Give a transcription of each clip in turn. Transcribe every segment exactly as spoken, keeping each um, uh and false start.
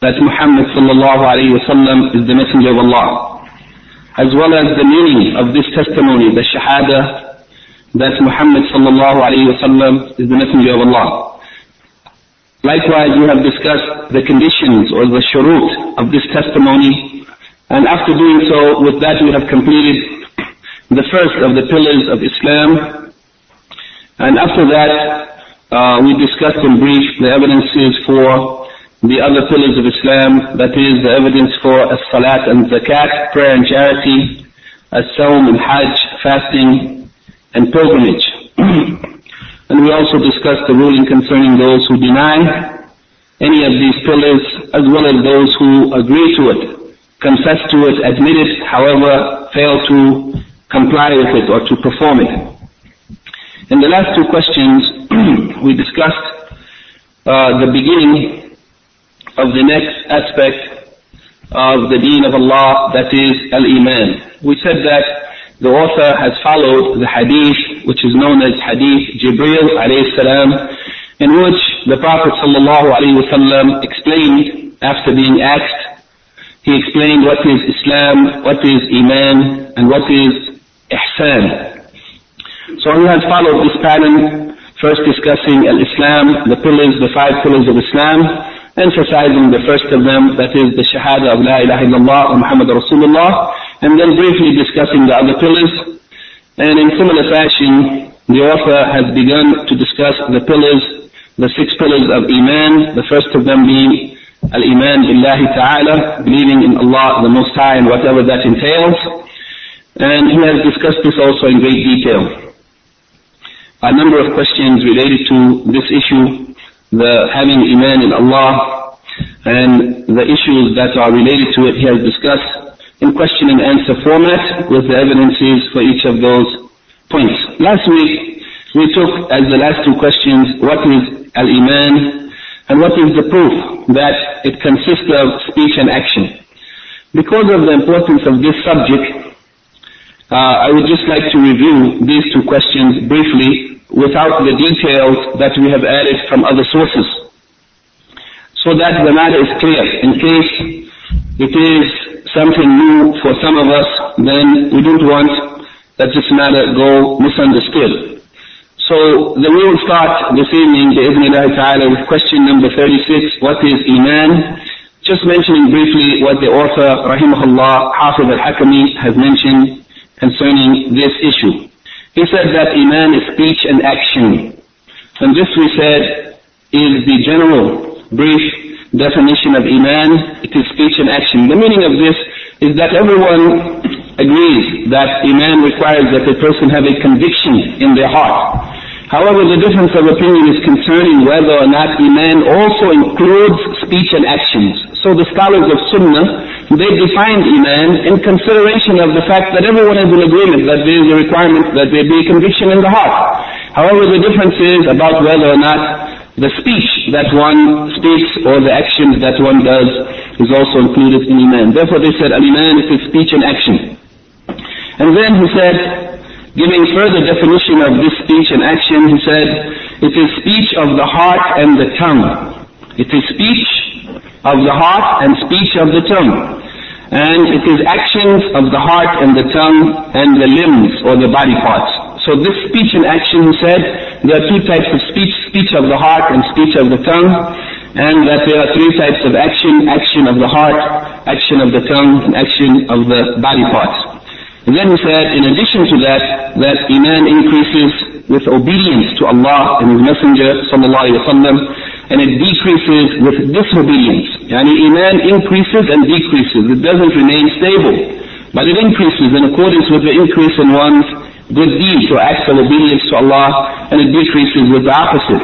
that Muhammad sallallahu alayhi wa sallam is the messenger of Allah, as well as the meaning of this testimony, the shahada, that Muhammad sallallahu alayhi wa sallam is the messenger of Allah. Likewise, we have discussed the conditions or the shurut of this testimony, and after doing so, with that we have completed the first of the pillars of Islam. And after that, uh, we discussed in brief the evidences for the other pillars of Islam, that is the evidence for as-salat and zakat, prayer and charity, as-sawm and hajj, fasting and pilgrimage. And we also discussed the ruling concerning those who deny any of these pillars, as well as those who agree to it, confess to it, admit it, however fail to comply with it or to perform it. In the last two questions, we discussed uh, the beginning of the next aspect of the deen of Allah, that is al-Iman. We said that the author has followed the hadith, which is known as Hadith Jibreel alayhi salam, in which the Prophet sallallahu alayhi wa sallam explained, after being asked, he explained what is Islam, what is Iman, and what is Ihsan. So he has followed this pattern, first discussing al-Islam, the pillars, the five pillars of Islam, emphasizing the first of them, that is the shahada of la ilaha illallah wa Muhammad Rasulullah, and then briefly discussing the other pillars. And in similar fashion, the author has begun to discuss the pillars, the six pillars of Iman, the first of them being al-Iman billahi ta'ala, believing in Allah the Most High and whatever that entails. And he has discussed this also in great detail. A number of questions related to this issue, the having Iman in Allah, and the issues that are related to it, he has discussed in question and answer format with the evidences for each of those points. Last week, we took as the last two questions, what is al-Iman, and what is the proof that it consists of speech and action. Because of the importance of this subject, uh, I would just like to review these two questions briefly without the details that we have added from other sources, so that the matter is clear. In case it is something new for some of us, then we don't want that this matter go misunderstood. So then we will start this evening, bi'idhnillahi ta'ala, with question number thirty-six, what is Iman? Just mentioning briefly what the author, rahimahullah, Hafiz al-Hakami, has mentioned concerning this issue. He said that Iman is speech and action. And this, we said, is the general, brief definition of Iman. It is speech and action. The meaning of this is that everyone agrees that Iman requires that a person have a conviction in their heart. However, the difference of opinion is concerning whether or not Iman also includes speech and actions. So the scholars of Sunnah, they defined Iman in consideration of the fact that everyone is in agreement that there is a requirement that there be a conviction in the heart. However, the difference is about whether or not the speech that one speaks or the actions that one does is also included in Iman. Therefore they said, al-Iman is speech and action. And then he said, giving further definition of this speech and action, he said, it is speech of the heart and the tongue. It is speech of the heart and speech of the tongue. And it is actions of the heart and the tongue and the limbs or the body parts. So this speech and action, he said, there are two types of speech, speech of the heart and speech of the tongue, and that there are three types of action, action of the heart, action of the tongue, and action of the body parts. And then he said, in addition to that, that Iman increases with obedience to Allah and His Messenger sallallahu alaihi wasallam, and it decreases with disobedience. Yani Iman increases and decreases. It doesn't remain stable, but it increases in accordance with the increase in one's good deeds or acts of obedience to Allah, and it decreases with the opposite.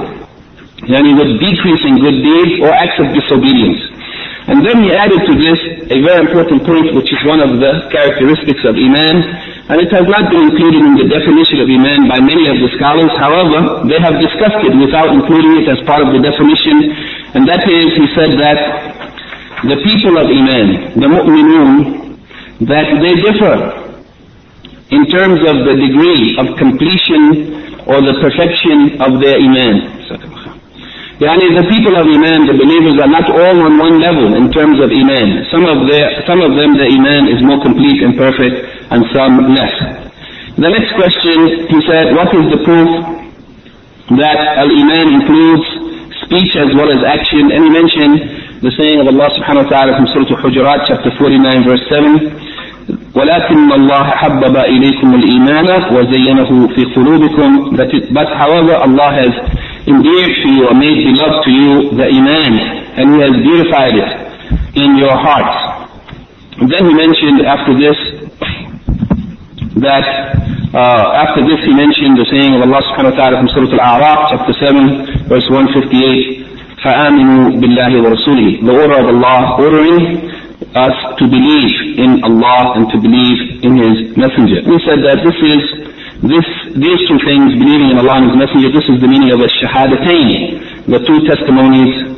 Yani with decreasing good deeds or acts of disobedience. And then he added to this a very important point, which is one of the characteristics of Iman, and it has not been included in the definition of Iman by many of the scholars. However, they have discussed it without including it as part of the definition, and that is, he said that the people of Iman, the mu'minun, that they differ in terms of the degree of completion or the perfection of their Iman. Yani the people of Iman, the believers, are not all on one level in terms of Iman. Some of, their, some of them, the Iman is more complete and perfect, and some less. The next question, he said, what is the proof that Al-Iman includes speech as well as action? And he mentioned the saying of Allah subhanahu wa ta'ala from Surah Al-Hujurat, chapter forty-nine, verse seven. وَلَكِنَّ اللَّهَ حَبَّبَ إِلَيْكُمُ الْإِيمَانَ وَزَيَّنَهُ فِي قُلُوبِكُمْ. But however, Allah has endeared to you or made beloved to you the Iman, and He has beautified it in your hearts. And then he mentioned after this that uh, after this he mentioned the saying of Allah subhanahu wa ta'ala from Surah Al-A'raf, chapter seven, verse one fifty-eight. فَآمِنُوا بِاللَّهِ وَرَسُولِهِ. The order of Allah ordering us to believe in Allah and to believe in His Messenger. We said that this is, this, these two things, believing in Allah and His Messenger, this is the meaning of Ash-Shahadatain, the two testimonies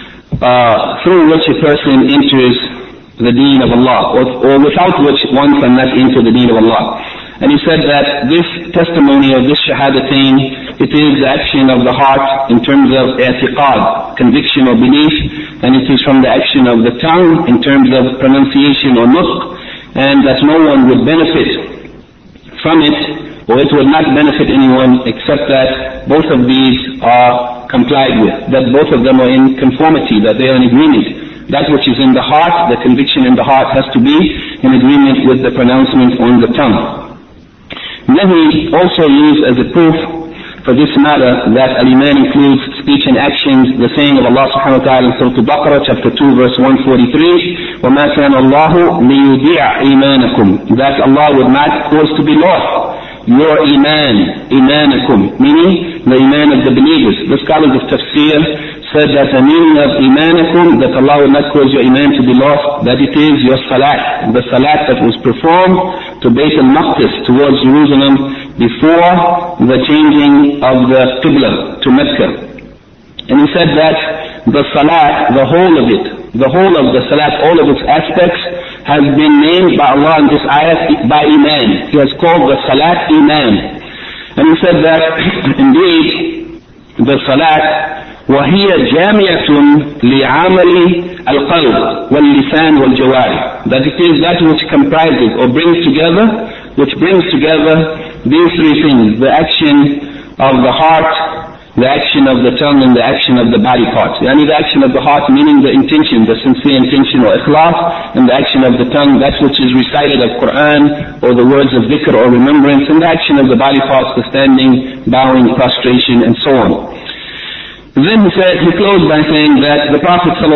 uh, through which a person enters the deen of Allah, or, or without which one cannot enter the deen of Allah. And he said that this testimony of this Shahadatain, it is the action of the heart in terms of i'tiqad, conviction or belief, and it is from the action of the tongue in terms of pronunciation or nutq, and that no one would benefit from it, or it would not benefit anyone except that both of these are complied with, that both of them are in conformity, that they are in agreement. That which is in the heart, the conviction in the heart, has to be in agreement with the pronouncement on the tongue. And then he also used as a proof for this matter that Al-Iman includes speech and actions, the saying of Allah subhanahu wa ta'ala in Surah Al-Baqarah, chapter two, verse one forty-three, وَمَا كَانَ اللَّهُ لِيُضِيعَ إِيمَانَكُمْ. That Allah would not cause to be lost your Iman, Imanakum, meaning the Iman of the believers. The scholars of Tafsir said that the meaning of Imanakum, that Allah will not cause your Iman to be lost, that it is your Salat, the Salat that was performed to Bayt al-Maqdis, towards Jerusalem, before the changing of the Qibla to Mecca. And he said that the Salat, the whole of it, the whole of the Salat, all of its aspects, has been named by Allah in this ayat by Iman. He has called the Salat Iman. And he said that indeed the Salat وهي جامعة لعمل القلب واللسان والجوارح, that it is that which comprises or brings together, which brings together these three things: the action of the heart, the action of the tongue, and the action of the body parts. Yani the action of the heart, meaning the intention, the sincere intention or ikhlas, and the action of the tongue, that which is recited of Quran or the words of dhikr or remembrance, and the action of the body parts, the standing, bowing, prostration, and so on. Then he said, he closed by saying that the Prophet ﷺ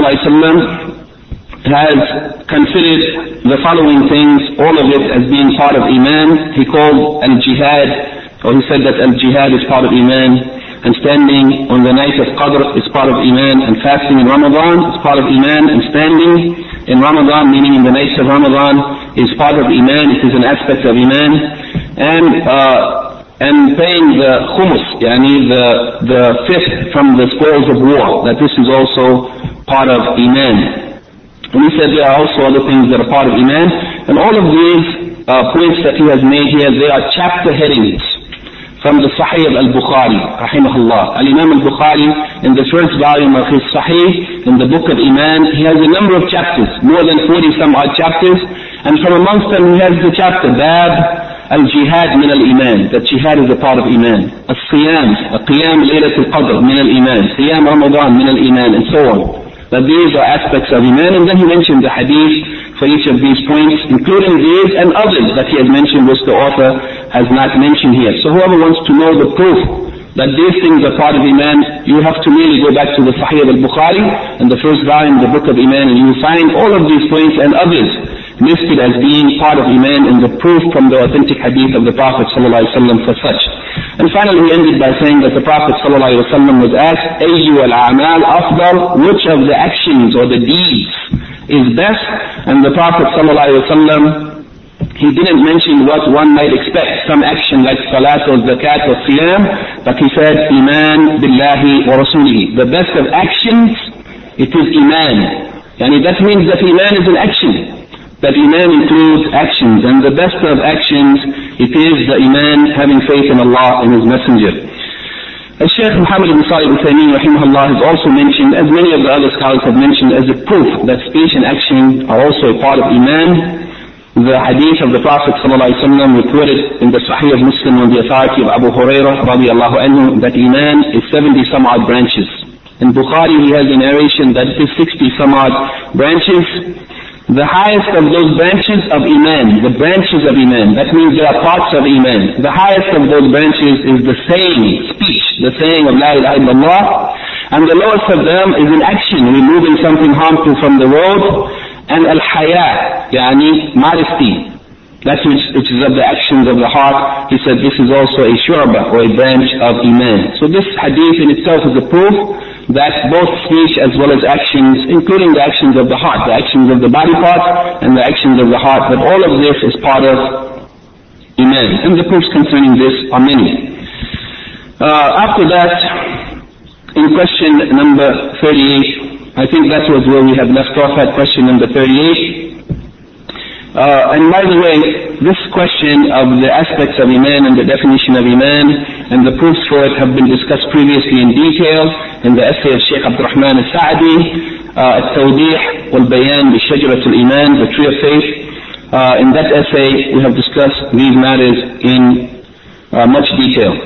has considered the following things, all of it as being part of Iman. He called al-jihad, or he said that al-jihad is part of Iman, and standing on the night of Qadr is part of Iman, and fasting in Ramadan is part of Iman, and standing in Ramadan, meaning in the nights of Ramadan, is part of Iman, it is an aspect of Iman, and uh, and paying the khumus, yani the, the fifth from the spoils of war, that this is also part of Iman. And he said there are also other things that are part of Iman, and all of these uh, points that he has made here, they are chapter headings from the Sahih of Al-Bukhari, rahimahullah. Al-Imam Al-Bukhari, in the first volume of his Sahih, in the book of Iman, he has a number of chapters, more than forty some odd chapters, and from amongst them he has the chapter, Bab Al-Jihad min al-Iman, that jihad is a part of Iman. Al-Siyam, Qiyam Laylat al-Qadr min al-Iman, Siyam Ramadan min al-Iman, and so on. That these are aspects of Iman, and then he mentioned the hadith for each of these points, including these and others that he has mentioned, which the author has not mentioned here. So whoever wants to know the proof that these things are part of Iman, you have to really go back to the Sahih of Al-Bukhari, in the first volume, the book of Iman, and you will find all of these points and others listed as being part of Iman and the proof from the authentic hadith of the Prophet ﷺ for such. And finally he ended by saying that the Prophet ﷺ was asked, أَيُّ الْأَعْمَالِ أَفْضَلُ, which of the actions or the deeds is best? And the Prophet ﷺ, he didn't mention what one might expect, some action like salat or zakat or siyam, but he said, Iman billahi wa rasulihi. The best of actions, it is Iman. Yani that means that Iman is an action. That Iman includes actions, and the best of actions, it is the Iman, having faith in Allah and His Messenger. As Shaykh Muhammad ibn Salih al-Uthaymeen rahimahullah has also mentioned, as many of the other scholars have mentioned, as a proof that speech and action are also a part of Iman, the hadith of the Prophet ﷺ recorded in the Sahih of Muslim on the authority of Abu Hurairah radiallahu anhu that Iman is seventy some odd branches. In Bukhari he has a narration that it is sixty some odd branches. The highest of those branches of Iman, the branches of Iman, that means there are parts of Iman. The highest of those branches is the saying, speech, the saying of La ilaha illallah. And the lowest of them is in action, removing something harmful from the road. And al-haya, yani modesty, that which, which is of the actions of the heart. He said this is also a shu'bah, or a branch of Iman. So this hadith in itself is a proof that both speech as well as actions, including the actions of the heart, the actions of the body parts and the actions of the heart, that all of this is part of Iman. And the proofs concerning this are many. Uh, after that, in question number thirty-eight, I think that was where we had left off at question number thirty-eight. Uh, and by the way, this question of the aspects of Iman and the definition of Iman and the proofs for it have been discussed previously in detail in the essay of Shaykh Abdul Rahman al-Sa'di, uh, Al-Tawdih wal-Bayan bi-Shajarat al-Iman, the Tree of Faith. Uh, in that essay, we have discussed these matters in uh, much detail.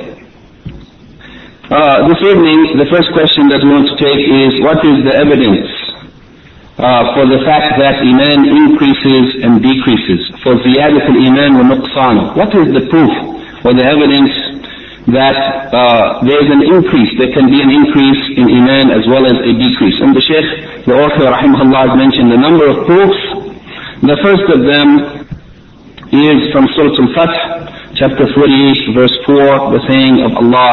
Uh, this evening, the first question that we want to take is, what is the evidence Uh, for the fact that Iman increases and decreases? For ziyadat al-Iman wa nuqsan. What is the proof or the evidence that uh, there is an increase, there can be an increase in Iman as well as a decrease? And the Shaykh, the author rahimahullah, has mentioned a number of proofs. The first of them is from Surah Al-Fath, chapter forty-eight, verse four, the saying of Allah,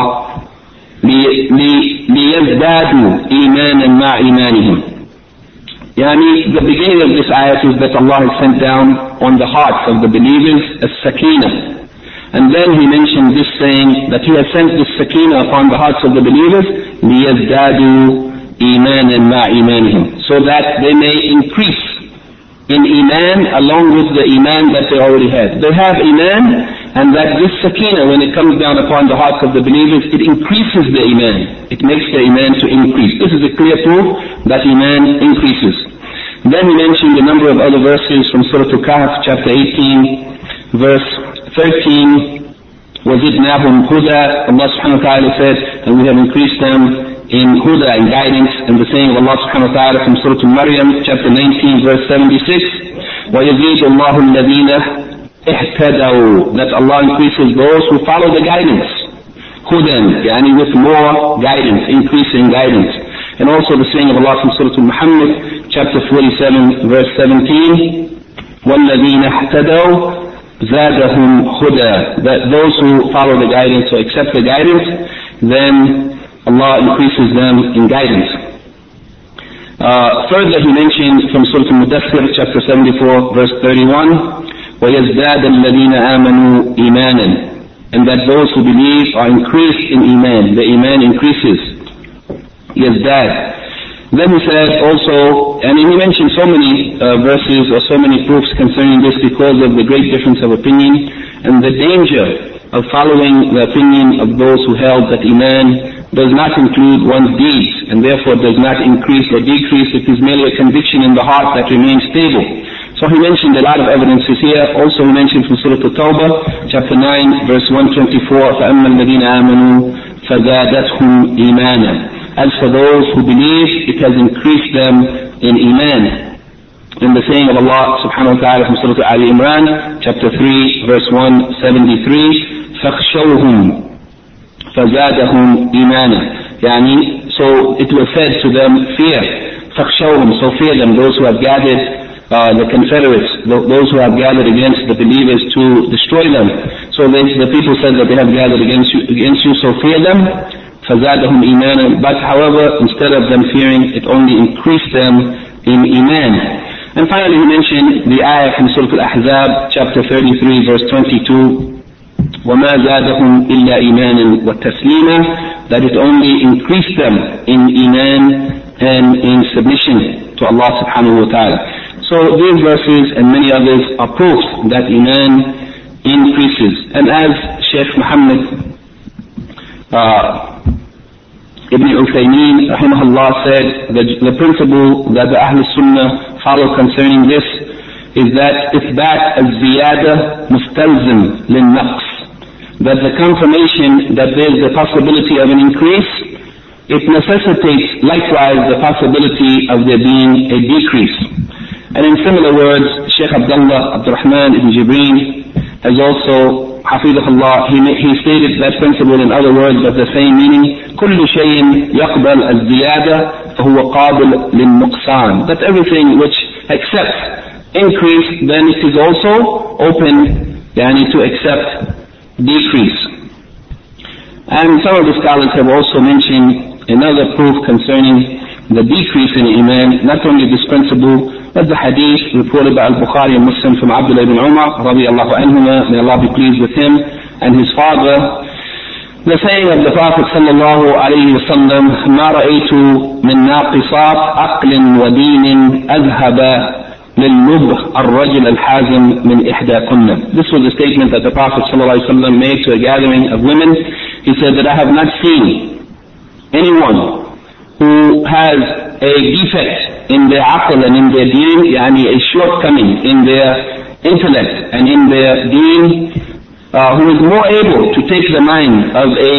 لِيَزْدَادُوا إِيمَانًا مَعْ إِيمَانِهِمْ. Yani, the beginning of this ayat is that Allah has sent down on the hearts of the believers as-sakinah. And then he mentioned this saying that he has sent this sakinah upon the hearts of the believers, لِيَزْدَادُوا إِيمَانًا مَعْ إِيمَانِهِمْ, so that they may increase in Iman along with the Iman that they already had. They have Iman, and that this sakinah, when it comes down upon the hearts of the believers, it increases the Iman. It makes the Iman to increase. This is a clear proof that Iman increases. Then he mentioned a number of other verses from Surah Al-Kahf, chapter eighteen, verse thirteen. وَزِدْنَاهُمْ هُدًى. Allah subhanahu wa ta'ala said, and we have increased them in huda, in guidance. And the saying of Allah subhanahu wa ta'ala from Surah Al-Maryam, chapter nineteen, verse seventy-six. وَيَزِيدُ اللَّهُ الَّذِينَ اهْتَدَوْا. That Allah increases those who follow the guidance. Hudan, yani with more guidance, increasing guidance. And also the saying of Allah from Surah Al-Muhammad, chapter forty-seven, verse seventeen, وَالَّذِينَ اهْتَدَوْا زَادَهُمْ هُدًى. That those who follow the guidance or accept the guidance, then Allah increases them in guidance. Uh, further he mentioned from Surah Al-Mudaththir, chapter seventy-four, verse thirty-one, وَيَزْدَادَ الَّذِينَ آمَنُوا إِيمَانًا. And that those who believe are increased in Iman. The Iman increases. Yazdad. Then he said also, and he mentioned so many uh, verses or so many proofs concerning this because of the great difference of opinion and the danger of following the opinion of those who held that Iman does not include one's deeds and therefore does not increase or decrease. It is merely a conviction in the heart that remains stable. So he mentioned a lot of evidences here. Also he mentioned from Surah At-Tawbah, chapter nine, verse one twenty-four, فَأَمَّا الَّذِينَ آمَنُوا فَزَادَتْهُمْ إِيمَانًا. As for those who believe, it has increased them in Iman. In the saying of Allah subhanahu wa ta'ala from Surah Ali Imran, chapter three, verse one seventy-three, فَخْشَوْهُمْ فَزَادَهُمْ إِيمَانًا. Yani, so it was said to them, fear. فَخْشَوْهُمْ, so fear them, those who have gathered Uh, the Confederates, those who have gathered against the believers to destroy them. So they, the people said that they have gathered against you, against you, so fear them. فَزَادَهُمْ إِيمَانًا. But however, instead of them fearing, it only increased them in Iman. And finally he mentioned the ayah from Surah Al-Ahzab, chapter thirty-three, verse twenty-two, وَمَا زَادَهُمْ إِلَّا إِيمَانًا وَتَسْلِيمًا. That it only increased them in Iman and in submission to Allah subhanahu wa ta'ala. So these verses and many others are proof that Iman increases. And as Shaykh Muhammad uh, Ibn Uthaymeen rahimahullah said that the principle that the Ahl Sunnah follow concerning this is that إثبات الزيادة مستلزم للنقص, that the confirmation that there is the possibility of an increase, it necessitates likewise the possibility of there being a decrease. And in similar words, Shaykh Abdullah Abdurrahman ibn Jibreel has also, Hafidahullah, he, he stated that principle in other words of the same meaning, كل شيء يقبل الزيادة فهو قابل للنقصان, that everything which accepts increase, then it is also open yani, to accept decrease. And some of the scholars have also mentioned another proof concerning the decrease in Iman, not only this principle, but the hadith reported by Al-Bukhari and Muslim from Abdullah ibn Umar, radiyallahu anhuma, may Allah be pleased with him, and his father, the saying of the Prophet sallallahu alayhi wa sallam, مَا رَأَيْتُ مِن نَاقِصَاتِ عَقْلٍ وَدِينٍ أَذْهَبَ لِلْمُبْهِ الرَّجُلَ الْحَازِمِ مِنْ إِحْدَاكُنَّ. This was a statement that the Prophet sallallahu alayhi wa sallam made to a gathering of women. He said that I have not seen anyone who has a defect in their aql and in their deen, yani a shortcoming in their intellect and in their deen, uh, who is more able to take the mind of a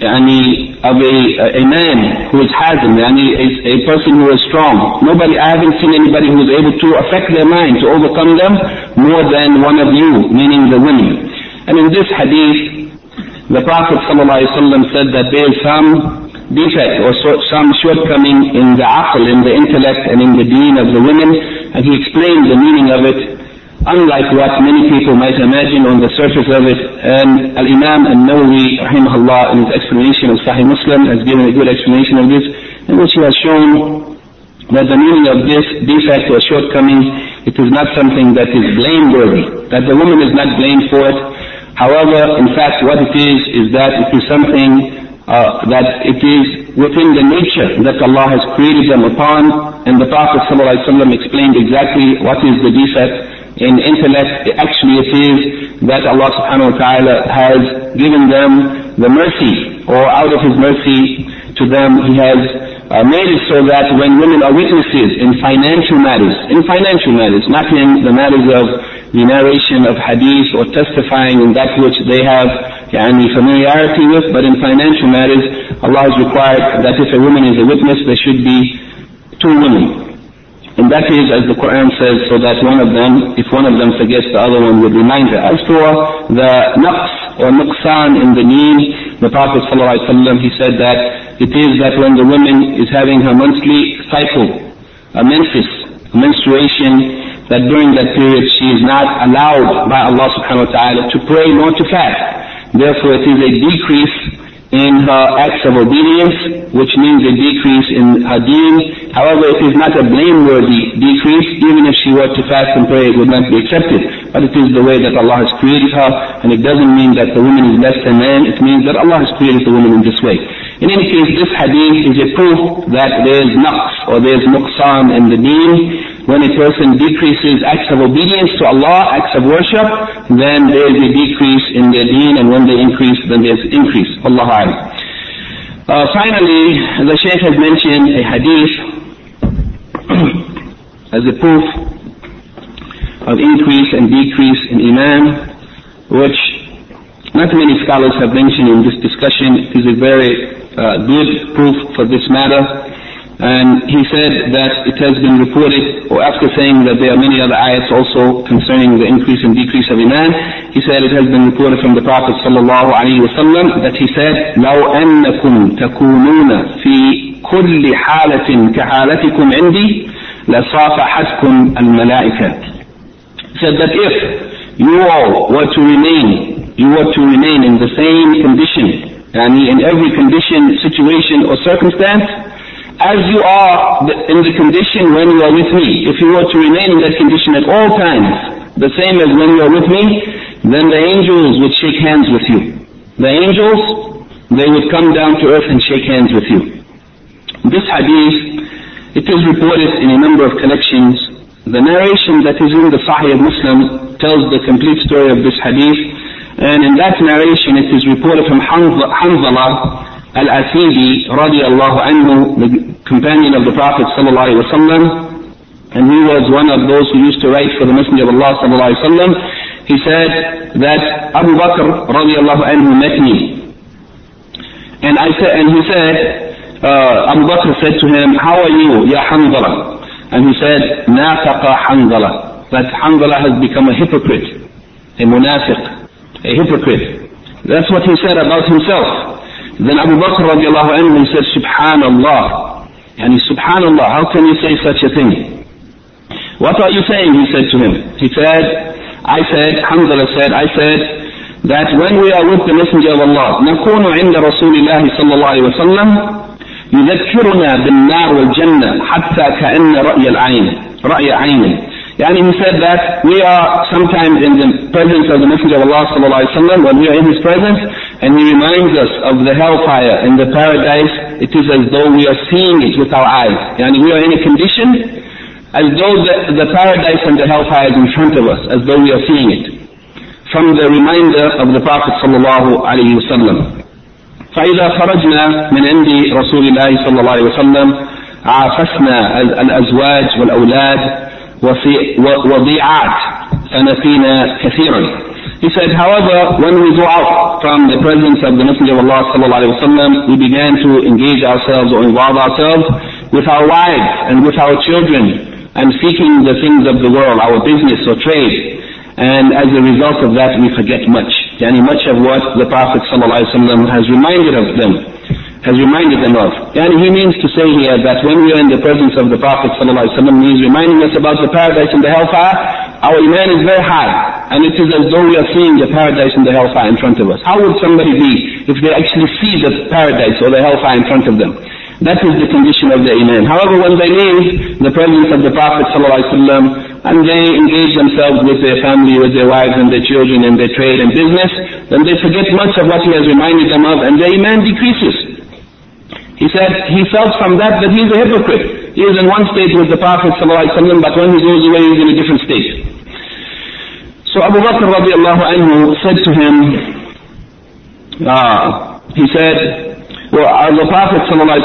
yani, of a, a man who is hazim, yani a, a person who is strong. Nobody, I haven't seen anybody who is able to affect their mind, to overcome them, more than one of you, meaning the women. And in this hadith, the Prophet ﷺ said that there is some defect or so, some shortcoming in the aql, in the intellect and in the deen of the women, and he explained the meaning of it, unlike what many people might imagine on the surface of it. And Al-Imam An-Nawawi rahimahullah in his explanation of Sahih Muslim has given a good explanation of this, in which he has shown that the meaning of this defect or shortcoming, it is not something that is blameworthy, that the woman is not blamed for it. However, in fact, what it is, is that it is something Uh, that it is within the nature that Allah has created them upon, and the Prophet ﷺ explained exactly what is the defect in intellect. Actually it is that Allah subhanahu wa ta'ala has given them the mercy, or out of His mercy to them He has uh, made it so that when women are witnesses in financial matters, in financial matters, not in the matters of the narration of hadith or testifying in that which they have yani, familiarity with, but in financial matters, Allah has required that if a woman is a witness, there should be two women. And that is, as the Quran says, so that one of them, if one of them forgets, the other one would remind her. As for the naqs or nuqsan in the deen, the Prophet ﷺ, he said that it is that when the woman is having her monthly cycle, a menses, a menstruation, that during that period she is not allowed by Allah subhanahu wa ta'ala to pray nor to fast. Therefore it is a decrease in her acts of obedience, which means a decrease in her deen. However, it is not a blameworthy decrease. Even if she were to fast and pray, it would not be accepted. But it is the way that Allah has created her, and it doesn't mean that the woman is less than man. It means that Allah has created the woman in this way. In any case, this hadith is a proof that there is naqs or there is nuqsan in the deen. When a person decreases acts of obedience to Allah, acts of worship, then there is a decrease in their deen, and when they increase, then there is increase. Allahu A'lam. Uh, finally, the Shaykh has mentioned a hadith as a proof of increase and decrease in Iman, which not many scholars have mentioned in this discussion. It is a very uh, good proof for this matter. And he said that it has been reported, or after saying that there are many other ayats also concerning the increase and decrease of Iman, he said it has been reported from the Prophet sallallahu alayhi wa sallam that he said, لَوْ أَنَّكُمْ تَكُونُونَ فِي كُلِّ حَالَةٍ كَحَالَتِكُمْ عِنْدِي لَصَافَحَتْكُمْ الْمَلَائِكَةِ. He said that if you all were to remain, you were to remain in the same condition, and in every condition, situation or circumstance, as you are in the condition when you are with me. If you were to remain in that condition at all times, the same as when you are with me, then the angels would shake hands with you. The angels, they would come down to earth and shake hands with you. This hadith, it is reported in a number of collections. The narration that is in the Sahih of Muslim tells the complete story of this hadith. And in that narration, it is reported from Hanzala al-Asidi radiallahu anhu, the companion of the Prophet sallallahu alaihi wasallam, and he was one of those who used to write for the Messenger of Allah sallallahu alaihi wasallam. He said that Abu Bakr radiallahu anhu met me, and I said, and he said, uh, Abu Bakr said to him, "How are you, ya Hanzala?" And he said, "Nafaqa Hanzala." That Hanzala has become a hypocrite, a munafiq, a hypocrite. That's what he said about himself. Then Abu Bakr radiallahu anhu said, "Subhanallah." Yani Subhanallah, how can you say such a thing? "What are you saying?" he said to him. He said, I said, Hanzala said, I said, that when we are with the Messenger of Allah, نكون عند رسول الله صلى الله عليه وسلم يذكرنا بالنار والجنة حتى كأن رأي العين رأي عين. Yani he said that we are sometimes in the presence of the Messenger of Allah صلى الله عليه وسلم, when we are in his presence, and he reminds us of the hellfire and the paradise, it is as though we are seeing it with our eyes. Yani we are in a condition as though the, the paradise and the hellfire is in front of us, as though we are seeing it. From the reminder of the Prophet sallallahu alayhi wa sallam. فَإِذَا خَرَجْنَا مِنْ عِنْدِ رَسُولِ اللَّهِ صلى الله عليه وسلم عَافَسْنَا الْأَزْوَاجِ وَالْأَوْلَادِ وَضِيعَاتِ فَنَفِينَا كَثِيرًا. He said, however, when we go out from the presence of the Messenger of Allah sallallahu alayhi wa sallam, we began to engage ourselves or involve ourselves with our wives and with our children, and seeking the things of the world, our business or trade. And as a result of that, we forget much. Yani much of what the Prophet ﷺ has reminded of them, has reminded them of. Yani he means to say here that when we are in the presence of the Prophet ﷺ, he is reminding us about the paradise and the hellfire. Our iman is very high, and it is as though we are seeing the paradise and the hellfire in front of us. How would somebody be if they actually see the paradise or the hellfire in front of them? That is the condition of the iman. However, when they leave the presence of the Prophet ﷺ and they engage themselves with their family, with their wives and their children and their trade and business, then they forget much of what he has reminded them of, and their iman decreases. He said he felt from that that he is a hypocrite. He is in one state with the Prophet ﷺ, but when he goes away he is in a different state. So Abu Bakr radiallahu anhu said to him, uh, he said, well, the Prophet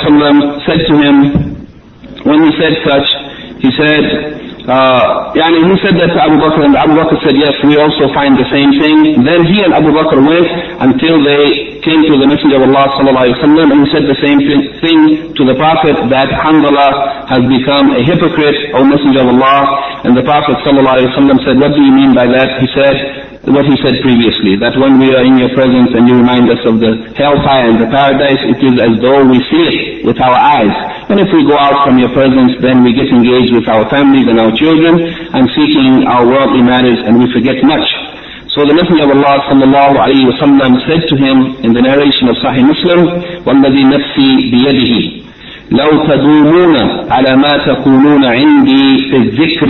ﷺ said to him, when he said such, he said, uh, yani he said that to Abu Bakr, and Abu Bakr said, yes, we also find the same thing. Then he and Abu Bakr went until they came to the Messenger of Allah ﷺ, and he said the same thing to the Prophet, that Hanzala has become a hypocrite, O Messenger of Allah. And the Prophet ﷺ said, what do you mean by that? He said, what he said previously, that when we are in your presence and you remind us of the hellfire and the paradise, it is as though we see it with our eyes. And if we go out from your presence, then we get engaged with our families and our children and seeking our worldly matters, and we forget much. So the Messenger of Allah sallallahu alayhi wa sallam said to him in the narration of Sahih Muslim, وَالَّذِي نَفْسِي بِيَدِهِ لَوْ تَدُومُونَ عَلَى مَا تَقُولُونَ عِنْدِي فِي الذِّكْرِ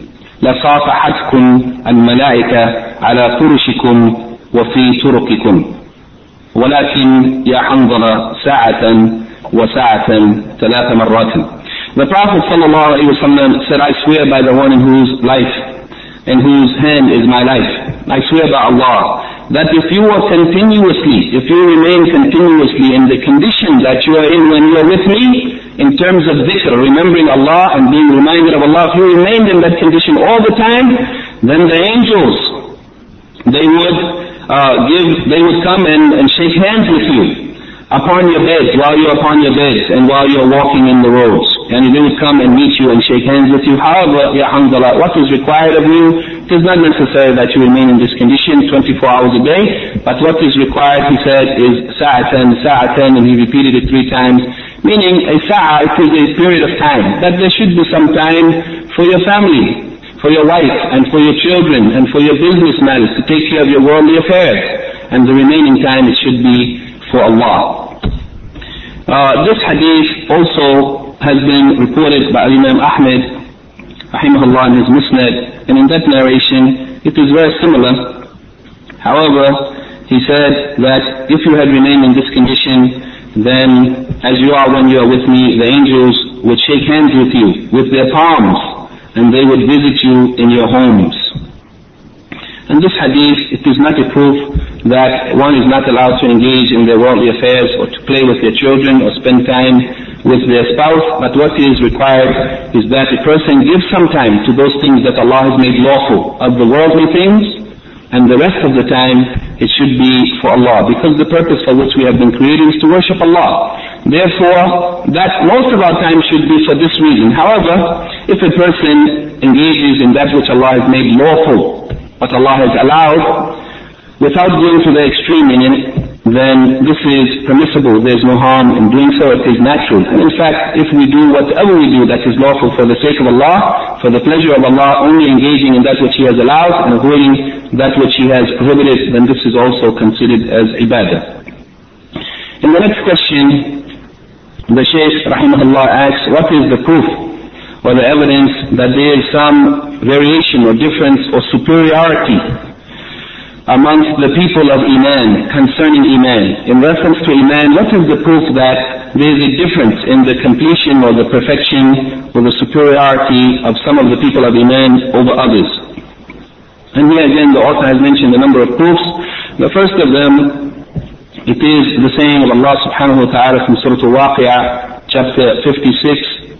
لصافحتكم الملائكة على فرشكم وفي طرقكم ولكن يا حنظلة ساعة وساعة ثلاث مرات. The Prophet sallallahu alaihi wasallam said, I swear by the one in whose life, in whose hand is my life, I swear by Allah, that if you are continuously, if you remain continuously in the condition that you are in when you are with me, in terms of dhikr, remembering Allah and being reminded of Allah, if you remained in that condition all the time, then the angels, they would uh, give, they would come and, and shake hands with you upon your beds, while you're upon your beds and while you're walking in the roads. And they would come and meet you and shake hands with you. However, Ya Hanzala, what is required of you, it is not necessary that you remain in this condition twenty-four hours a day, but what is required, he said, is sa'atan, sa'atan, and he repeated it three times. Meaning a sa'a, it is a period of time, that there should be some time for your family, for your wife, and for your children, and for your business matters, to take care of your worldly affairs. And the remaining time, it should be for Allah. Uh, this hadith also has been reported by Imam Ahmed, rahimahullah, in his Musnad, and in that narration, it is very similar. However, he said that if you had remained in this condition, then as you are when you are with me, the angels would shake hands with you with their palms, and they would visit you in your homes. And this hadith, it is not a proof that one is not allowed to engage in their worldly affairs or to play with their children or spend time with their spouse, but what is required is that a person gives some time to those things that Allah has made lawful of the worldly things, and the rest of the time it should be for Allah, because the purpose for which we have been created is to worship Allah. Therefore, that most of our time should be for this reason. However, if a person engages in that which Allah has made lawful, what Allah has allowed, without going to the extreme in it, then this is permissible. There is no harm in doing so. It is natural. And in fact, if we do whatever we do that is lawful for the sake of Allah, for the pleasure of Allah, only engaging in that which He has allowed and avoiding that which He has prohibited, then this is also considered as ibadah. In the next question, the Shaykh rahimahullah asks, what is the proof or the evidence that there is some variation or difference or superiority amongst the people of Iman concerning Iman? In reference to Iman, what is the proof that there is a difference in the completion or the perfection or the superiority of some of the people of Iman over others? And here again the author has mentioned a number of proofs. The first of them, it is the saying of Allah subhanahu wa ta'ala from Surah Al-Waqi'ah, chapter fifty-six,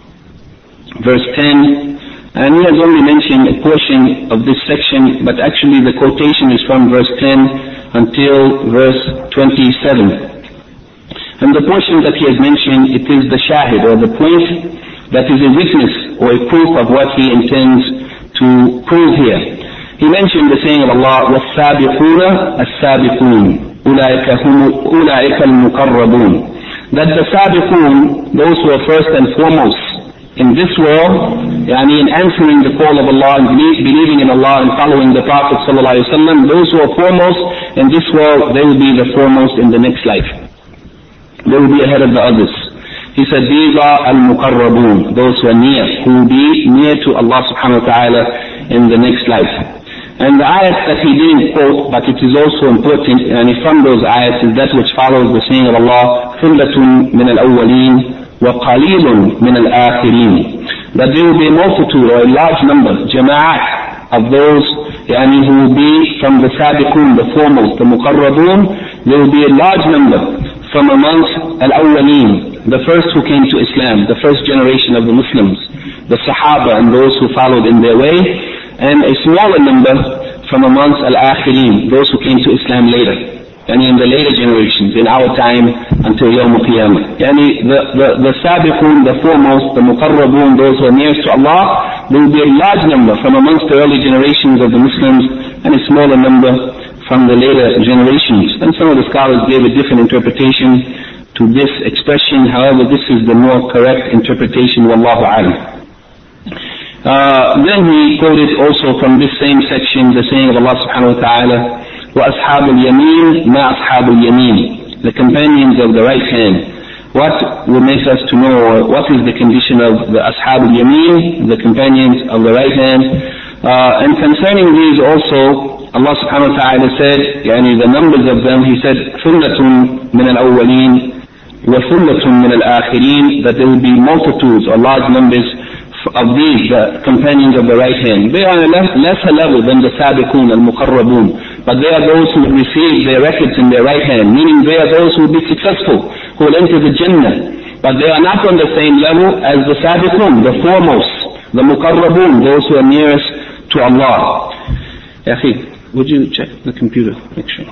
verse ten. And he has only mentioned a portion of this section, but actually the quotation is from verse ten until verse twenty-seven. And the portion that he has mentioned, it is the shahid, or the point that is a witness or a proof of what he intends to prove here. He mentioned the saying of Allah, وَالسَّابِقُونَ السَّابِقُونَ أُولَٰئِكَ هُمُ أُولَٰئِكَ الْمُقَرَّبُونَ. That the sabiqun, those who are first and foremost in this world, yani in answering the call of Allah and believing in Allah and following the Prophet sallallahu alaihi wasallam, those who are foremost in this world, they will be the foremost in the next life. They will be ahead of the others. He said, these are al-muqarrabun, those who are near, who will be near to Allah subhanahu wa ta'ala in the next life. And the ayat that he didn't quote, but it is also important, and from those ayats is that which follows the saying of Allah, ثُلَّةٌ مِنَ الْأَوَّلِينَ وَقَلِيلٌ مِنَ الْآخِرِينَ. That there will be a multitude or a large number, jama'at, of those yani, who will be from the sabiqun, the foremost, the muqarrabun. There will be a large number from amongst al-awwaleen, the first who came to Islam, the first generation of the Muslims, the Sahaba and those who followed in their way, and a smaller number from amongst al-akhirin, those who came to Islam later, and in the later generations, in our time until Yawm al-Qiyamah. Yani the, the, the sabiqun, the foremost, the muqarrabun, those who are nearest to Allah, there will be a large number from amongst the early generations of the Muslims, and a smaller number from the later generations. And some of the scholars gave a different interpretation to this expression. However, this is the more correct interpretation, wallahu a'lam. Uh, then he quoted also from this same section the saying of Allah subhanahu wa ta'ala, وَأَصْحَابُ الْيَمِينِ مَا أَصْحَابُ الْيَمِينِ. The companions of the right hand. What will make us to know what is the condition of the Ashab al-Yameen, the companions of the right hand? Uh, and concerning these also, Allah subhanahu wa ta'ala said, yani the numbers of them, He said, ثُلَّةٌ مِنَ الْأَوَّلِينَ وَثُلَّةٌ مِنَ الْآخِرِينَ. That there will be multitudes or large numbers of these, the companions of the right hand. They are on a lesser level than the sabiqun, al-muqarrabun, but they are those who will receive their records in their right hand, meaning they are those who will be successful, who will enter the Jannah. But they are not on the same level as the sabiqun, the foremost, the muqarrabun, those who are nearest to Allah. Akhi, would you check the computer? Make sure.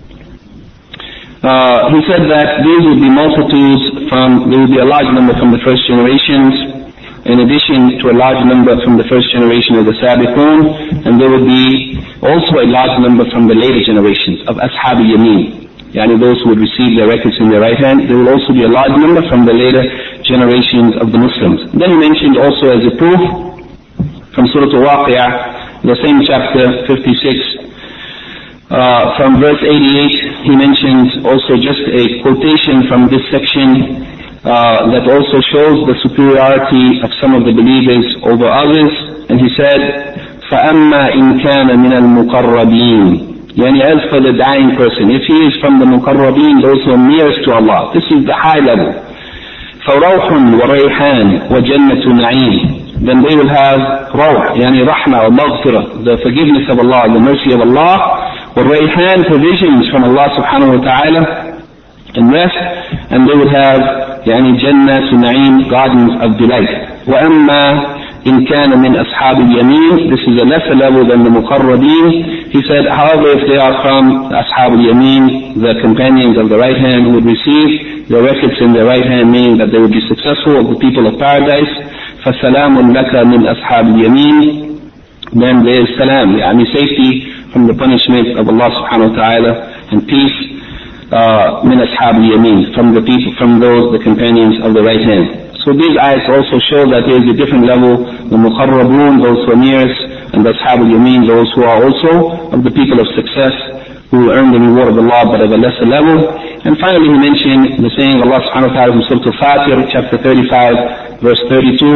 Uh, he said that these will be multitudes from, there will be a large number from the first generations, in addition to a large number from the first generation of the Sabiqun, and there will be also a large number from the later generations of Ashab al-Yameen, yani those who would receive their records in their right hand. There will also be a large number from the later generations of the Muslims. Then he mentioned also as a proof from Surah Al-Waqi'ah, the same chapter fifty-six, uh, from verse eighty-eight, he mentions also just a quotation from this section Uh, that also shows the superiority of some of the believers over others. And he said, فَأَمَّا إِنْ كَانَ مِنَ الْمُقَرَّبِينَ. Yani as for the dying person, if he is from the muqarrabeen, those who are nearest to Allah, this is the high level. فَرَوْحٌ وَرَيْحَانٌ وَجَنَّةُ نَعِيمٌ. then they will have rawh, yani rahmah or maghfirah, the forgiveness of Allah, the mercy of Allah, or rayhan, provisions from Allah subhanahu wa ta'ala, and rest, and they will have yani jannah, na'im, gardens of delight. وَأَمَّا إن كان من أصحاب اليمين, this is a lesser level than the مقربين. He said, however, if they are from أصحاب اليمين, the companions of the right hand who would receive the records in their right hand, meaning that they would be successful of the people of paradise, فَسَلَامٌ لَكَ مِنْ أَصْحَابِ الْيَمِينِ, then there is salam, yani safety from the punishment of Allah subhanahu wa ta'ala, and peace uh, min ashab al-yamin, from the people, from those, the companions of the right hand. So these ayats also show that there is a different level, the muqarrabun, those who are nearest, and the ashab al-yamin, those who are also of the people of success, who earn the reward of Allah but at a lesser level. And finally he mentioned the saying of Allah subhanahu wa ta'ala in Surah Al-Fatir, chapter thirty-five, verse thirty-two,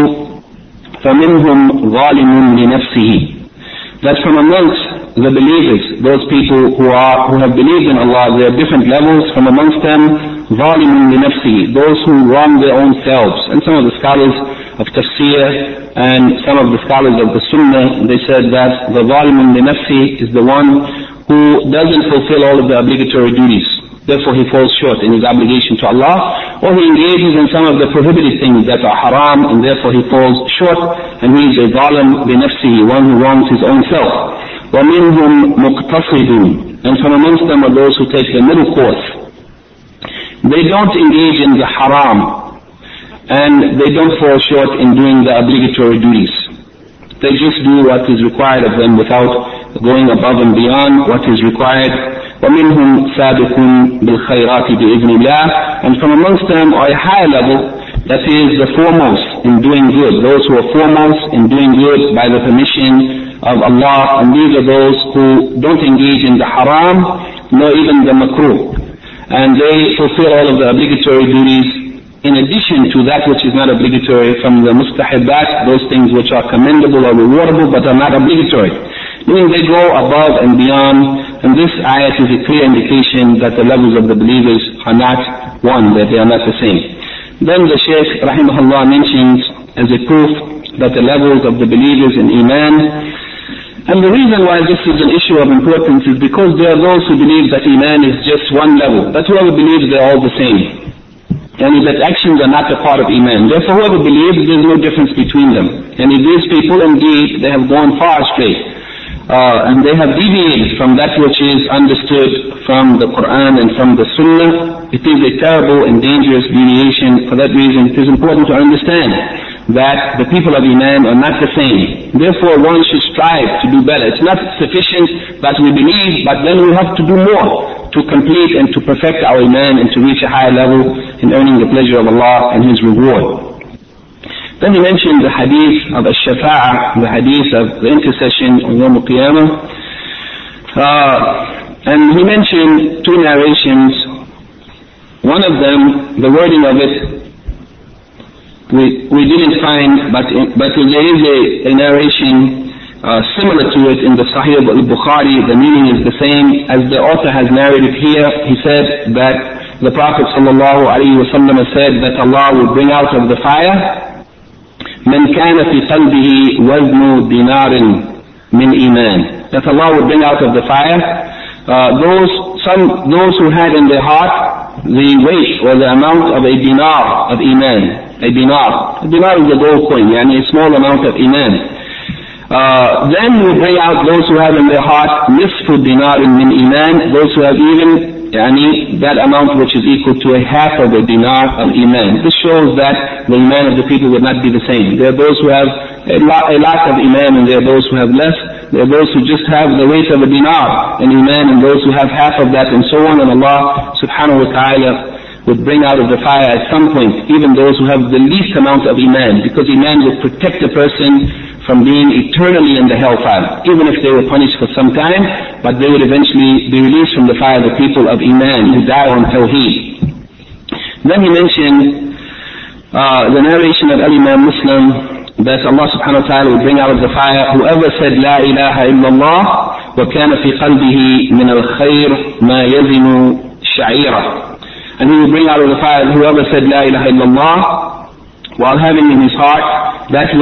فَمِنْهُمْ ظَالِمٌ لِنَفْسِهِ, that from amongst the believers, those people who are who have believed in Allah, there are different levels. From amongst them, ظَالِمٌ لِنَفْسِهِ, those who wrong their own selves. And some of the scholars of tafsir and some of the scholars of the sunnah, they said that the ظَالِمٌ لِنَفْسِهِ is the one who doesn't fulfill all of the obligatory duties. Therefore he falls short in his obligation to Allah, or he engages in some of the prohibited things that are haram, and therefore he falls short, and he is a zalim binafsihi, one who wrongs his own self. وَمِنْهُمْ مُقْتَصِدٌ, and from amongst them are those who take the middle course. They don't engage in the haram, and they don't fall short in doing the obligatory duties. They just do what is required of them without going above and beyond what is required. وَمِنْهُمْ سَابِقٌ بِالْخَيْرَاتِ بِإِذْنِ اللَّهِ, and from amongst them are a higher level, that is the foremost in doing good, those who are foremost in doing good by the permission of Allah, and these are those who don't engage in the haram, nor even the makruh, and they fulfill all of the obligatory duties in addition to that which is not obligatory from the mustahibat, those things which are commendable or rewardable but are not obligatory. Meaning they go above and beyond, and this ayat is a clear indication that the levels of the believers are not one, that they are not the same. Then the Shaykh rahimahullah mentions as a proof that the levels of the believers in Iman, and the reason why this is an issue of importance is because there are those who believe that Iman is just one level, that whoever believes they're all the same, and that actions are not a part of Iman. Therefore whoever believes, there's no difference between them. And if these people indeed, they have gone far astray, Uh, and they have deviated from that which is understood from the Quran and from the Sunnah. It is a terrible and dangerous deviation. For that reason, it is important to understand that the people of Iman are not the same. Therefore, one should strive to do better. It's not sufficient that we believe, but then we have to do more to complete and to perfect our Iman and to reach a higher level in earning the pleasure of Allah and His reward. Then he mentioned the hadith of al-shafa'ah, the hadith of the intercession on Yawm al-Qiyamah. Uh, and he mentioned two narrations. One of them, the wording of it, we we didn't find, but but there is a, a narration uh, similar to it in the Sahih al-Bukhari. The meaning is the same as the author has narrated here. He said that the Prophet sallallahu alaihi wasallam said that Allah will bring out of the fire من كان في قلبه وزن دينار من إيمان, that Allah would bring out of the fire uh, those some those who had in their heart the weight or the amount of a dinar of Iman. A dinar, a dinar is a gold coin, yani a small amount of Iman. Uh, then He will bring out those who have in their heart nisfu dinar min Iman, those who have even Yani that amount which is equal to a half of a dinar of Iman. This shows that the Iman of the people would not be the same. There are those who have a lot, a lot of Iman, and there are those who have less. There are those who just have the weight of a dinar in Iman, and those who have half of that, and so on. And Allah subhanahu wa ta'ala would bring out of the fire at some point even those who have the least amount of Iman, because Iman would protect a person from being eternally in the hellfire, even if they were punished for some time, but they would eventually be released from the fire, the people of Iman who die on Tawheed. Then he mentioned uh, the narration of Al-Imam Muslim that Allah subhanahu wa ta'ala would bring out of the fire whoever said La ilaha illallah wa kana fi qalbihi min al-khayr ma yazinu sha'ira. And He will bring out of the fire whoever said La ilaha illallah while having in his heart that which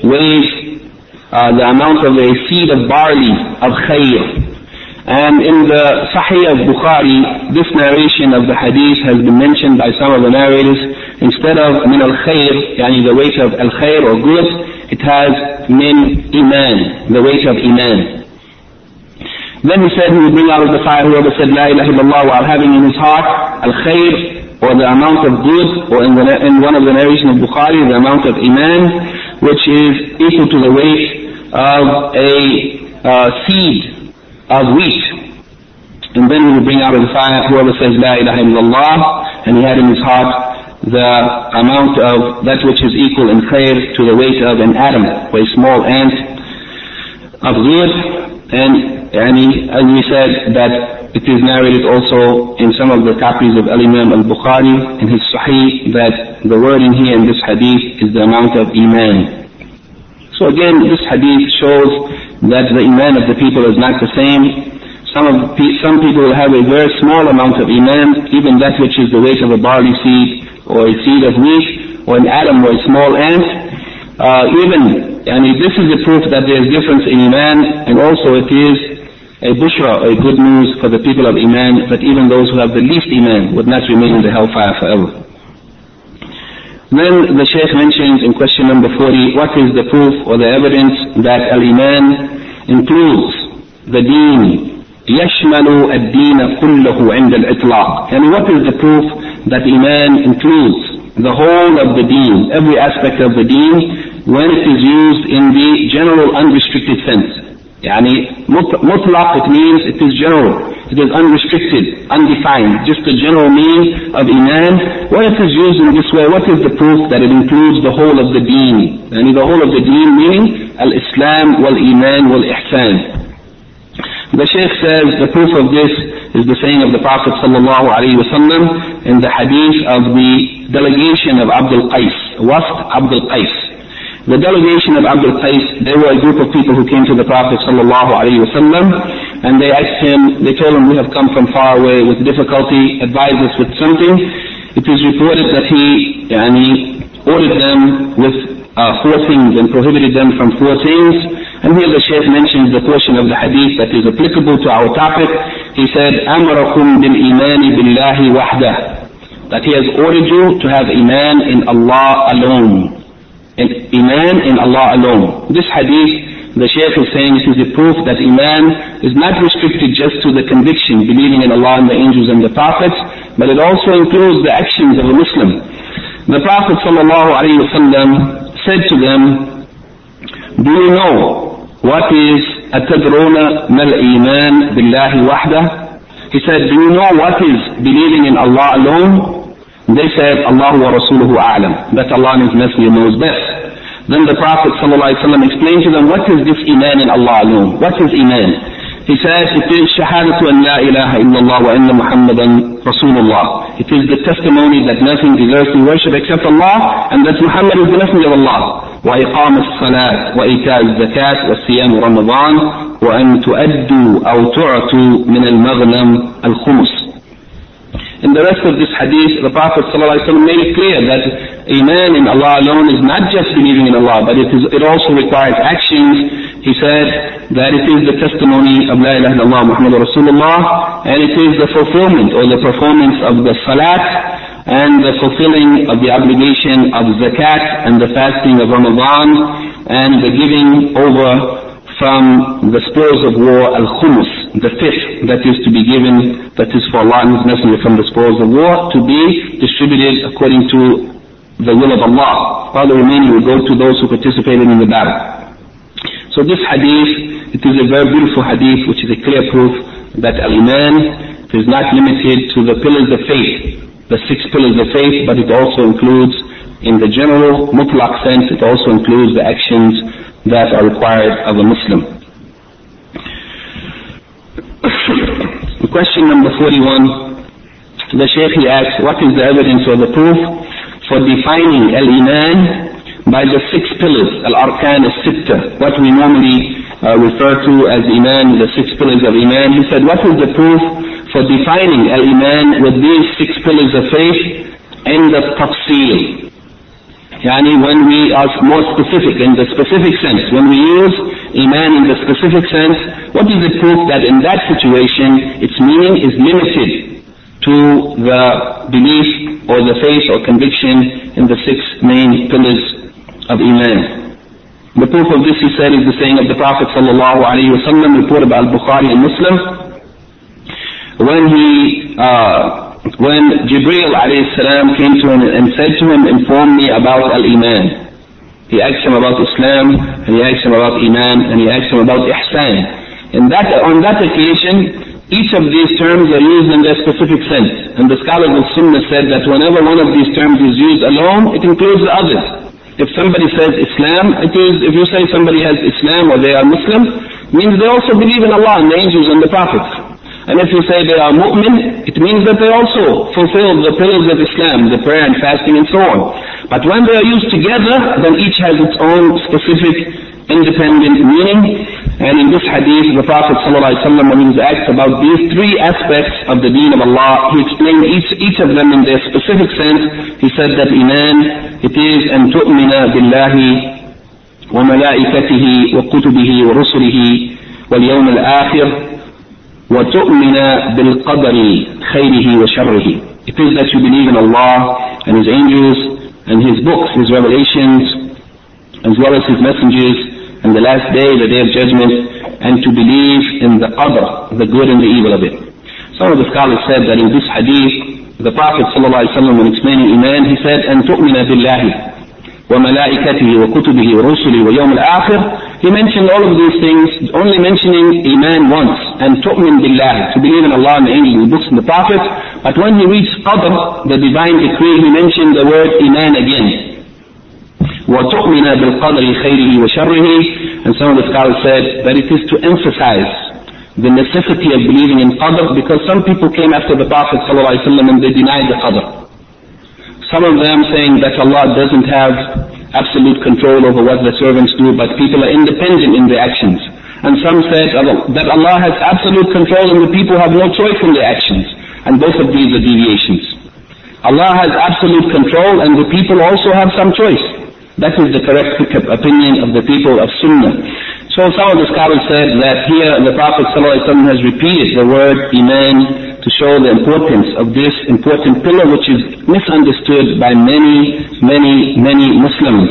weighs uh, the amount of a seed of barley, of khayr. And in the Sahih of Bukhari, this narration of the hadith has been mentioned by some of the narrators. Instead of min al-khayr, yani the weight of al-khayr or good, it has min iman, the weight of iman. Then he said he would bring out of the fire whoever said La ilaha illallah while having in his heart al-khayr, or the amount of good, or in, the, in one of the narrations of Bukhari, the amount of iman, which is equal to the weight of a uh, seed of wheat. And then he would bring out of the fire whoever says La ilaha illallah, and he had in his heart the amount of that which is equal in khayr to the weight of an atom, or a small ant of good. And Yani, as we said, that it is narrated also in some of the copies of Al-Imam al-Bukhari in his Sahih that the wording here in this hadith is the amount of iman. So again, this hadith shows that the iman of the people is not the same. Some of the, some people will have a very small amount of iman, even that which is the weight of a barley seed, or a seed of wheat, or an atom, or a small ant. Uh, even, yani, this is a proof that there is difference in iman, and also it is a bushra, a good news for the people of iman, that even those who have the least iman would not remain in the hellfire forever. Then the Shaykh mentions in question number forty, what is the proof or the evidence that al-iman includes the deen? يشمل الدين كله عند الإطلاق. And what is the proof that iman includes the whole of the deen, every aspect of the deen, when it is used in the general unrestricted sense? Yani, mutlaq, it means it is general, it is unrestricted, undefined, just the general meaning of iman. When it is used in this way, what is the proof that it includes the whole of the deen? Yani, the whole of the deen meaning al-Islam, wal-iman, wal-ihsan. The Shaykh says the proof of this is the saying of the Prophet sallallahu alaihi wasallam in the hadith of the delegation of Abdul Qais, Wafd Abdul Qais. The delegation of Abdul Qais, they were a group of people who came to the Prophet sallallahu alaihi wasallam, and they asked him, they told him, we have come from far away with difficulty, advise us with something. It is reported that he yani, ordered them with uh, four things and prohibited them from four things. And here the Shaykh mentions the portion of the hadith that is applicable to our topic. He said, أَمَرَكُمْ بِالْإِيمَانِ بِاللَّهِ وَحْدَهِ, that he has ordered you to have iman in Allah alone. And iman in Allah alone. This hadith, the Shaykh is saying it is a proof that iman is not restricted just to the conviction, believing in Allah and the angels and the prophets, but it also includes the actions of a Muslim. The Prophet sallallahu alaihi wasallam said to them, do you know what is أَتَدْرُونَ مَا الْإِيمَانِ بِاللَّهِ وَحْدَهِ? He said, do you know what is believing in Allah alone? They said, Allah wa rasuluhu a'lam, that Allah and His Messenger knows best. Then the Prophet sallallahu alaihi wasallam explained to them, what is this iman in Allah alone? What is iman? He said, it is shahadatu an la ilaha illallah wa anna Muhammadan Rasulullah. It is the testimony that nothing deserves to worship except Allah, and that Muhammad is the Messenger of Allah. وإقام الصلاة وإيتاء الزكاة والصيام رمضان وأن تؤدوا أو تعطوا من المغنم الخمس. In the rest of this hadith, the Prophet ﷺ made it clear that iman in Allah alone is not just believing in Allah, but it, is, it also requires actions. He said that it is the testimony of La ilaha illallah Muhammad Rasulullah, and it is the fulfillment or the performance of the salat, and the fulfilling of the obligation of zakat, and the fasting of Ramadan, and the giving over from the spoils of war, al-khumus, the fifth that is to be given, that is for Allah and His Messenger from the spoils of war, to be distributed according to the will of Allah, while the remaining will go to those who participated in the battle. So this hadith, it is a very beautiful hadith, which is a clear proof that al-iman is not limited to the pillars of faith, the six pillars of faith, but it also includes, in the general mutlaq sense, it also includes the actions that are required of a Muslim. Question number forty-one, the Shaykh he asks, what is the evidence or the proof for defining al-iman by the six pillars, al-arkan al-sitta, what we normally uh, refer to as iman, the six pillars of iman? He said, what is the proof for defining al-iman with these six pillars of faith in the tafsil? Yani when we are more specific, in the specific sense, when we use Iman in the specific sense, what is the proof that in that situation its meaning is limited to the belief or the faith or conviction in the six main pillars of Iman? The proof of this, he said, is the saying of the Prophet sallallahu alaihi wasallam, reported by Al-Bukhari and Muslim, when he, uh, when Jibreel alayhi salam came to him and said to him, inform me about Al-Iman. He asked him about Islam, and he asked him about Iman, and he asked him about Ihsan. And that, on that occasion, each of these terms are used in their specific sense. And the scholars of Sunnah said that whenever one of these terms is used alone, it includes the others. If somebody says Islam, it is, if you say somebody has Islam or they are Muslim, it means they also believe in Allah and the angels and the prophets. And if you say they are mu'min, it means that they also fulfill the pillars of Islam, the prayer and fasting and so on. But when they are used together, then each has its own specific, independent meaning. And in this hadith, the Prophet ﷺ, when he was asked about these three aspects of the deen of Allah, he explained each, each of them in their specific sense. He said that Iman, it is أن تؤمن بالله وملائكته وكتبه ورسله واليوم الآخر وَتُؤْمِنَ بِالْقَدَرِ خَيْرِهِ وَشَرِّهِ. It is that you believe in Allah and His angels and His books, His revelations, as well as His messengers, and the last day, the day of judgment, and to believe in the qadr, the good and the evil of it. Some of the scholars said that in this hadith, the Prophet ﷺ, when explaining Iman, he said, أَن تُؤْمِنَ بِاللَّهِ وَمَلَائِكَتِهِ وَكُتُبِهِ وَرُسُلِهِ وَيَوْمِ الْآخِرِ. He mentioned all of these things, only mentioning Iman once, and tu'min billah, to believe in Allah and the angels, the books and the prophets. But when he reached Qadr, the divine decree, he mentioned the word Iman again. وَتُؤْمِنَ بِالْقَدْرِ خَيْرِهِ وَشَرِّهِ. And some of the scholars said that it is to emphasize the necessity of believing in Qadr, because some people came after the Prophet ﷺ and they denied the Qadr. Some of them saying that Allah doesn't have absolute control over what the servants do, but people are independent in their actions. And some said that Allah has absolute control and the people have no choice in their actions. And both of these are deviations. Allah has absolute control and the people also have some choice. That is the correct opinion of the people of Sunnah. So some of the scholars said that here the Prophet ﷺ has repeated the word Iman to show the importance of this important pillar, which is misunderstood by many, many, many Muslims,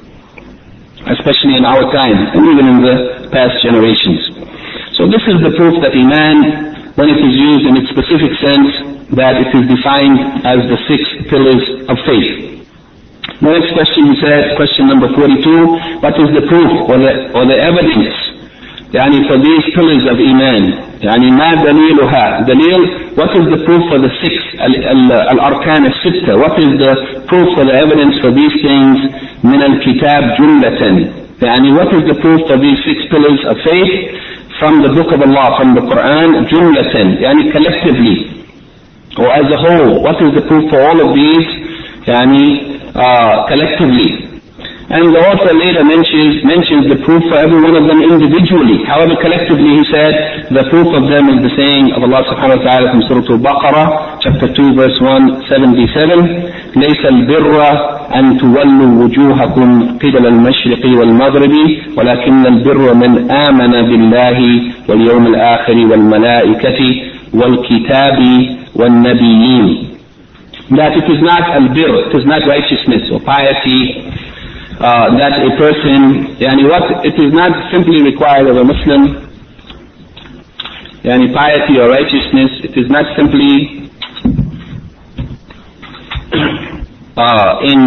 especially in our time and even in the past generations. So this is the proof that Iman, when it is used in its specific sense, that it is defined as the six pillars of faith. The next question, he said, question number forty-two, what is the proof or the, or the evidence yani, for these pillars of Iman? يعني ما دليلها دليل, what is the proof for the six al-arkan al-sitta? What is the proof for the evidence for these things من الكتاب جملة? يعني what is the proof for these six pillars of faith from the book of Allah, from the Quran, جملة, يعني collectively or as a whole? What is the proof for all of these يعني uh, collectively? And the author later mentions, mentions the proof for every one of them individually. However, collectively he said, the proof of them is the saying of Allah subhanahu wa ta'ala from Surah Al-Baqarah, chapter two, verse one seventy-seven, لَيْسَ الْبِرَّ أَن تُوَلُّوا وُجُوهَكُمْ قِبَلَ الْمَشْرِقِ وَالْمَغْرِبِ وَلَكِنَّ الْبِرَّ مَنْ آمَنَ بِاللَّهِ وَالْيَوْمِ الْآخِرِ وَالْمَلَائِكَةِ وَالْكِتَابِ وَالنَّبِيِّينَ. That it is not al-birr, it is not righteousness or piety, Uh, that a person, yani what, it is not simply required of a Muslim, yani piety or righteousness, it is not simply uh, in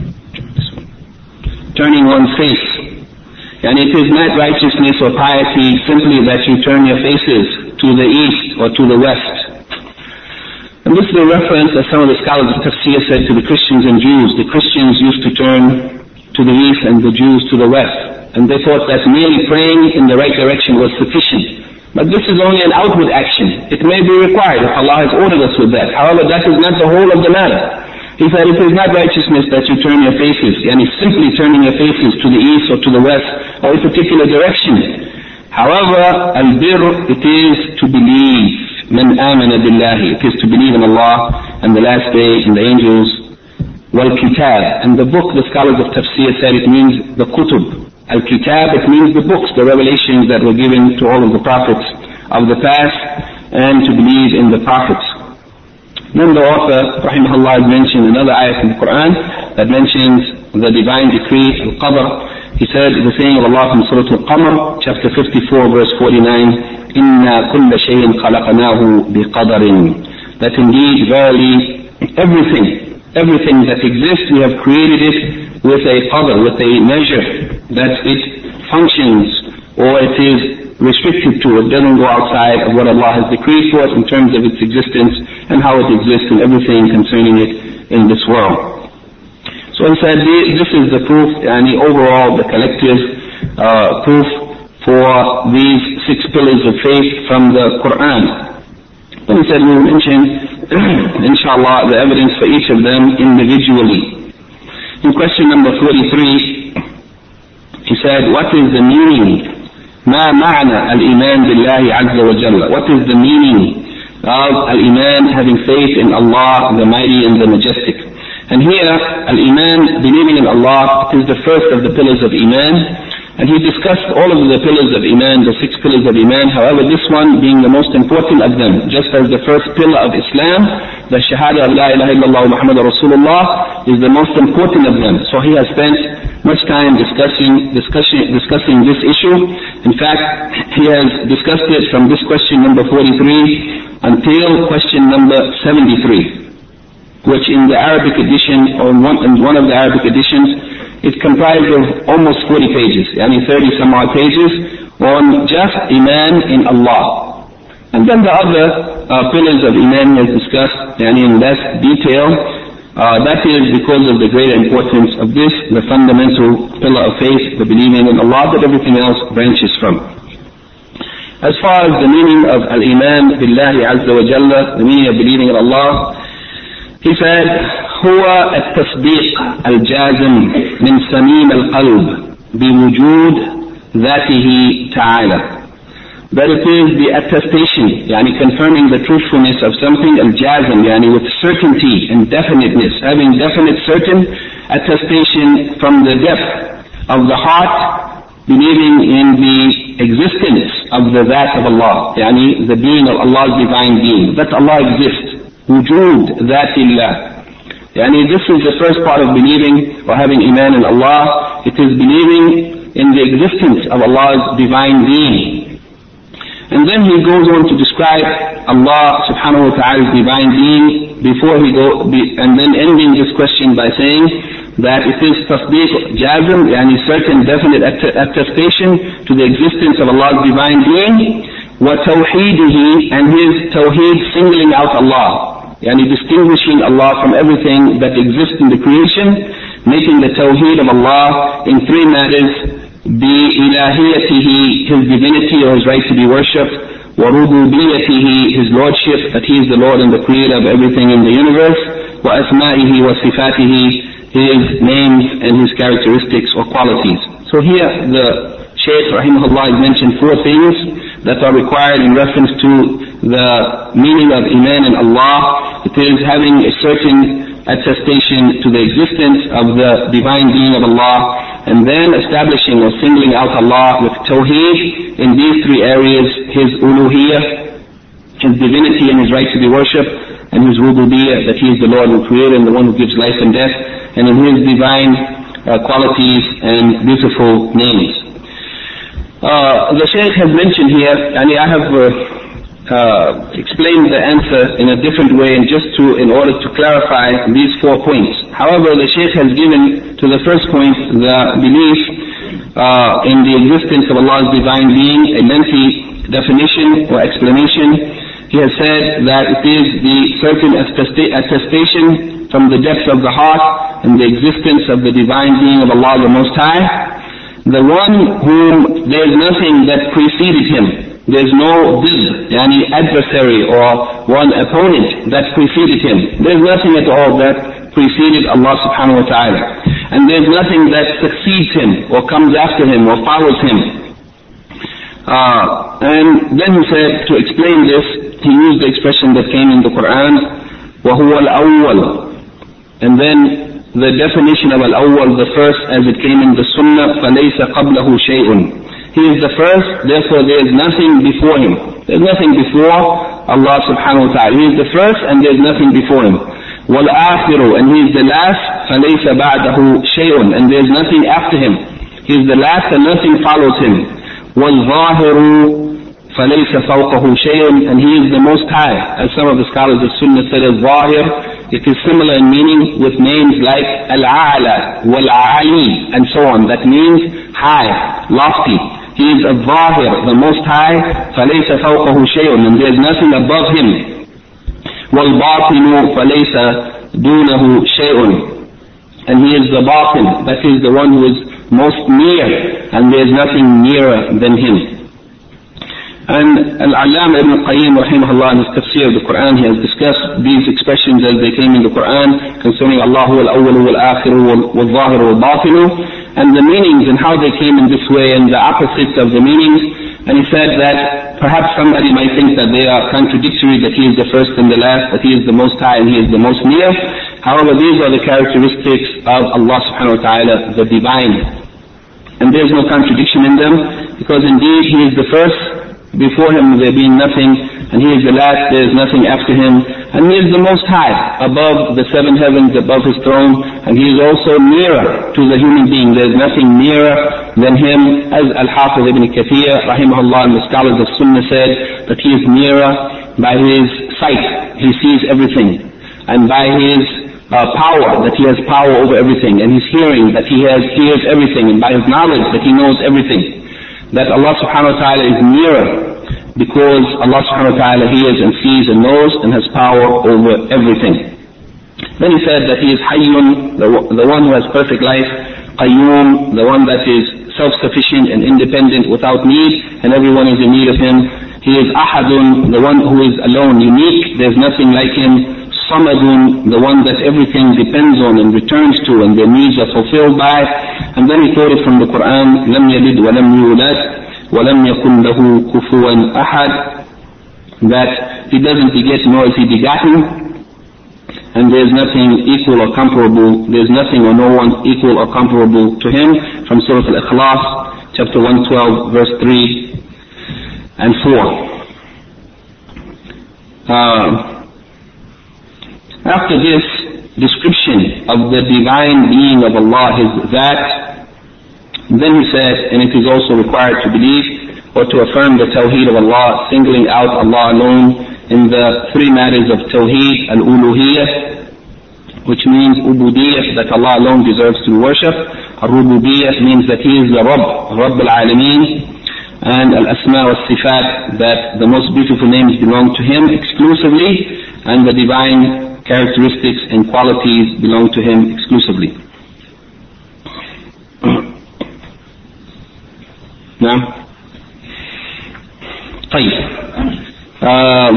turning one's face. Yani it is not righteousness or piety simply that you turn your faces to the east or to the west. And this is a reference, as some of the scholars of Tafsir said, to the Christians and Jews. The Christians used to turn to the east and the Jews to the west. And they thought that merely praying in the right direction was sufficient. But this is only an outward action. It may be required if Allah has ordered us with that. However, that is not the whole of the matter. He said it is not righteousness that you turn your faces, and it's simply turning your faces to the east or to the west or a particular direction. However, al-birr, it is to believe. Man amana billahi. It is to believe in Allah and the last day and the angels wal-kitab. And the book, the scholars of tafsir said it means the kutub. Al-kitab, it means the books, the revelations that were given to all of the prophets of the past, and to believe in the prophets. Then the author, rahimahullah, has mentioned another ayat in the Quran that mentions the divine decree, al-qadr. He said, the saying of Allah from Surah Al-Qamar, chapter fifty-four, verse forty-nine, إِنَّا كُلَّ شَيْءٍ خَلَقَنَاهُ بِقَدَرٍ. That indeed, verily, everything, everything that exists, we have created it with a qadr, with a measure, that it functions, or it is restricted to. It doesn't go outside of what Allah has decreed for it in terms of its existence and how it exists and everything concerning it in this world. So he said, this is the proof, and the overall, the collective uh, proof for these six pillars of faith from the Quran. Then he said, we will mention, inshallah, the evidence for each of them individually. In question number forty-three, he said, what is the meaning? ما معنى الإيمان بالله عز وجل? What is the meaning of al-Iman, having faith in Allah, the Mighty and the Majestic? And here, al-Iman, believing in Allah, is the first of the pillars of Iman. And he discussed all of the pillars of Iman, the six pillars of Iman. However, this one being the most important of them, just as the first pillar of Islam, the Shahada of La ilaha illallah Muhammad Rasulullah, is the most important of them. So he has spent much time discussing, discussing, discussing this issue. In fact, he has discussed it from this question number forty-three until question number seventy-three. Which in the Arabic edition, or in one, in one of the Arabic editions, it comprised of almost forty pages, yani thirty some odd pages, on just Iman in Allah. And then the other uh, pillars of Iman he has discussed, yani in less detail. Uh, that is because of the greater importance of this, the fundamental pillar of faith, the believing in Allah, that everything else branches from. As far as the meaning of Al-Iman Billahi Azza wa Jalla, the meaning of believing in Allah, he said, هو التصديق الجازم من صميم القلب بوجود ذاته تعالى. That it is the attestation, yani confirming the truthfulness of something, al-jazm, yani with certainty and definiteness, having definite certain attestation from the depth of the heart, believing in the existence of the that of Allah, yani the being of Allah's divine being, that Allah exists. Wujud Dhatillah. Yani this is the first part of believing or having Iman in Allah. It is believing in the existence of Allah's divine being. And then he goes on to describe Allah subhanahu wa ta'ala's divine being before he go, be, and then ending this question by saying that it is tasdeeq jazm, yani certain definite attestation to the existence of Allah's divine being, wa tawheedihi, and his tawheed, singling out Allah. Yani distinguishing Allah from everything that exists in the creation, making the tawheed of Allah in three matters: bi ilahiyatihi, his divinity or his right to be worshipped; wa rububiyatihi, his lordship, that he is the Lord and the creator of everything in the universe; wa asma'ihi wa sifatihi, his names and his characteristics or qualities. So here the Shaykh rahimahullah has mentioned four things that are required in reference to the meaning of Iman in Allah. It is having a certain attestation to the existence of the divine being of Allah, and then establishing or singling out Allah with Tawheed in these three areas: his uluhiyyah, his divinity and his right to be worshipped, and his rububiyyah, that he is the Lord and Creator and the one who gives life and death, and in his divine uh, qualities and beautiful names. Uh, the Shaykh has mentioned here, and I have uh, uh, explained the answer in a different way, and just to, in order to clarify these four points. However, the Shaykh has given to the first point, the belief uh, in the existence of Allah's divine being, a lengthy definition or explanation. He has said that it is the certain attestation from the depths of the heart and the existence of the divine being of Allah the Most High, the one whom there is nothing that preceded him. There is no bid, yani adversary or one opponent that preceded him. There is nothing at all that preceded Allah subhanahu wa ta'ala. And there is nothing that succeeds him or comes after him or follows him. Uh, and then he said, to explain this, he used the expression that came in the Quran, وَهُوَ الْأَوَّلُ. And then the definition of al-awwal, the first, as it came in the Sunnah, فَلَيْسَ قَبْلَهُ شَيْءٌ. He is the first, therefore there is nothing before him. There is nothing before Allah subhanahu wa ta'ala. He is the first and there is nothing before him. وَالْآخِرُ, and he is the last, فَلَيْسَ بَعْدَهُ شَيْءٌ, and there is nothing after him. He is the last and nothing follows him. وَالْظَاهِرُ فَلَيْسَ فَوْقَهُ شَيْءٌ, and he is the most high. As some of the scholars of Sunnah said, al-Zahir, it is similar in meaning with names like Al-A'la, Wal-A'ali, and so on. That means high, lofty. He is al-Zahir, the most high, فَلَيْسَ فَوْقَهُ شَيْءٌ, and there is nothing above him. وَالْبَاطِنُ فَلَيْسَ دُونَهُ شَيْءٌ, and he is the batin, that is the one who is most near, and there is nothing nearer than him. And Al-Allama Ibn Qayyim rahimahullah in his tafsir of the Quran, he has discussed these expressions as they came in the Quran concerning Allah wal-awwal wal-akhir wal-zahir wal-batin, and the meanings and how they came in this way and the opposites of the meanings. And he said that perhaps somebody might think that they are contradictory, that he is the first and the last, that he is the most high and he is the most near. However, these are the characteristics of Allah subhanahu wa ta'ala, the divine. And there is no contradiction in them, because indeed he is the first, before him there being nothing, and he is the last, there is nothing after him, and he is the most high, above the seven heavens, above his throne, and he is also nearer to the human being. There is nothing nearer than him, as Al-Hafiz Ibn Kathir rahimahullah and the scholars of Sunnah said, that he is nearer by his sight, he sees everything, and by his uh, power, that he has power over everything, and his hearing, that he has hears everything, and by his knowledge, that he knows everything. That Allah subhanahu wa ta'ala is nearer, because Allah subhanahu wa ta'ala hears and sees and knows and has power over everything. Then he said that he is Hayyun, the, the one who has perfect life, Qayyum, the one that is self-sufficient and independent without need, and everyone is in need of him. He is Ahadun, the one who is alone, unique, there's nothing like him. Samadun, the one that everything depends on and returns to and their needs are fulfilled by. And then he quoted from the Quran, لَمْ يَلِدْ وَلَمْ يُولَدْ وَلَمْ يَكُنْ لَهُ كُفُوًا أَحَدٌ, that he doesn't beget nor is he begotten, and there is nothing equal or comparable, there is nothing or no one equal or comparable to him, from Surah Al-Ikhlas, chapter one twelve, verse three and four. Uh, After this description of the divine being of Allah, His That, then he said, and it is also required to believe or to affirm the Tawheed of Allah, singling out Allah alone in the three matters of Tawheed, Al-Uluhiyyah, which means Ubudiyyah, that Allah alone deserves to be worshipped. Al-Rububiyyah means that He is the Rabb, Rabb al-Alameen. And Al-Asma wa Sifat, that the most beautiful names belong to Him exclusively, and the divine characteristics and qualities belong to Him exclusively. Now, um,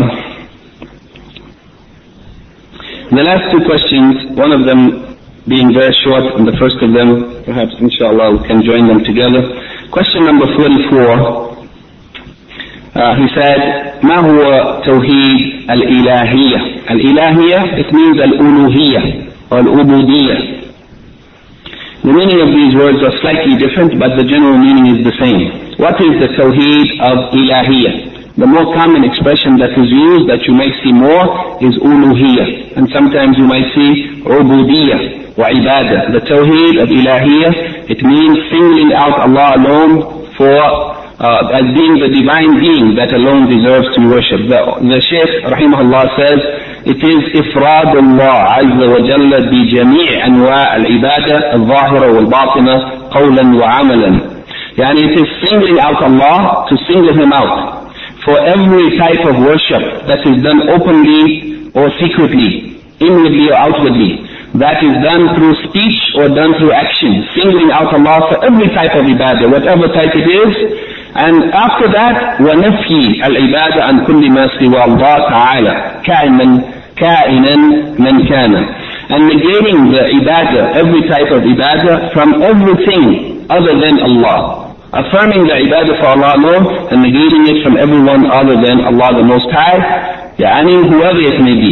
the last two questions, one of them being very short, and the first of them, perhaps inshallah we can join them together. Question number forty-four. Uh, he said, ما هو توحيد الإلهية? الإلهية, it means الألوهية or العبودية. The meaning of these words are slightly different, but the general meaning is the same. What is the Tawheed of Ilahiyah? The more common expression that is used, that you may see more, is Uluhiyah. And sometimes you might see Ubudiyah wa Ibadah. The Tawheed of Ilahiyah, it means singling out Allah alone for Uh, as being the divine being that alone deserves to be worshipped. The, the Shaykh rahimahullah says, it is إفراد الله عز وجل بجميع أنواع العبادة الظاهرة والباطنة قولا وعملا. يعني it is singling out Allah, to single Him out for every type of worship that is done openly or secretly, inwardly or outwardly, that is done through speech or done through action, singling out Allah for every type of ibadah, whatever type it is. And after that, وَنَفْيِ الْعِبَادَةِ عَنْ كُلِّ مَا سِوَى اللَّهِ تَعَالَى كَائِنًا كَائِنًا مَنْ كَانَ, and negating the ibadah, every type of ibadah, from everything other than Allah. Affirming the ibadah for Allah alone, and negating it from everyone other than Allah the Most High, يعني whoever it may be.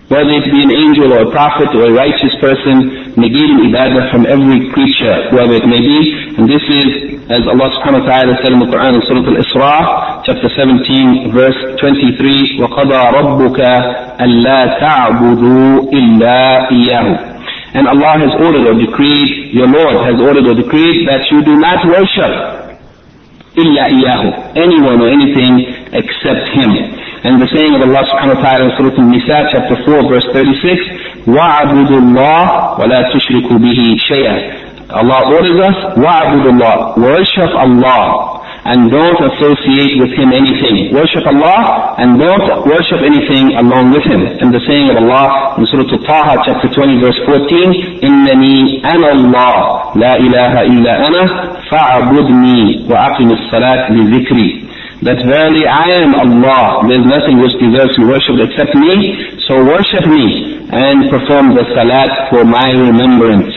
whether it be an angel or a prophet or a righteous person, negating ibadah from every creature, whoever it may be. And this is, as Allah subhanahu wa ta'ala said in the Quran in Surah Al-Isra, chapter seventeen, verse twenty-three, وَقَضَى رَبُّكَ أَلَّا تَعْبُدُوا إِلَّا إِيَّهُ. And Allah has ordered or decreed, your Lord has ordered or decreed that you do not worship إِلَّا إِيَّهُ, anyone or anything except Him. And the saying of Allah subhanahu wa ta'ala in Surah Al-Nisa, chapter four, verse thirty-six, وَعَبُدُوا اللَّهِ وَلَا تُشْرِكُوا بِهِ شَيْئًا. Allah orders us, وَعَبُدُوا اللَّهِ, worship Allah, and don't associate with Him anything. Worship Allah, and don't worship anything along with Him. And the saying of Allah in Surah Al-Taha, chapter twenty, verse fourteen, إِنَّنِي أَنَا اللَّهِ لَا إِلَهَ إِلَّا أَنَا فَاعْبُدْنِي وَأَقِمِ الصَّلَاةَ لِذِكْرِي. That verily I am Allah, there is nothing which deserves to be worshipped except me, so worship me and perform the salat for my remembrance.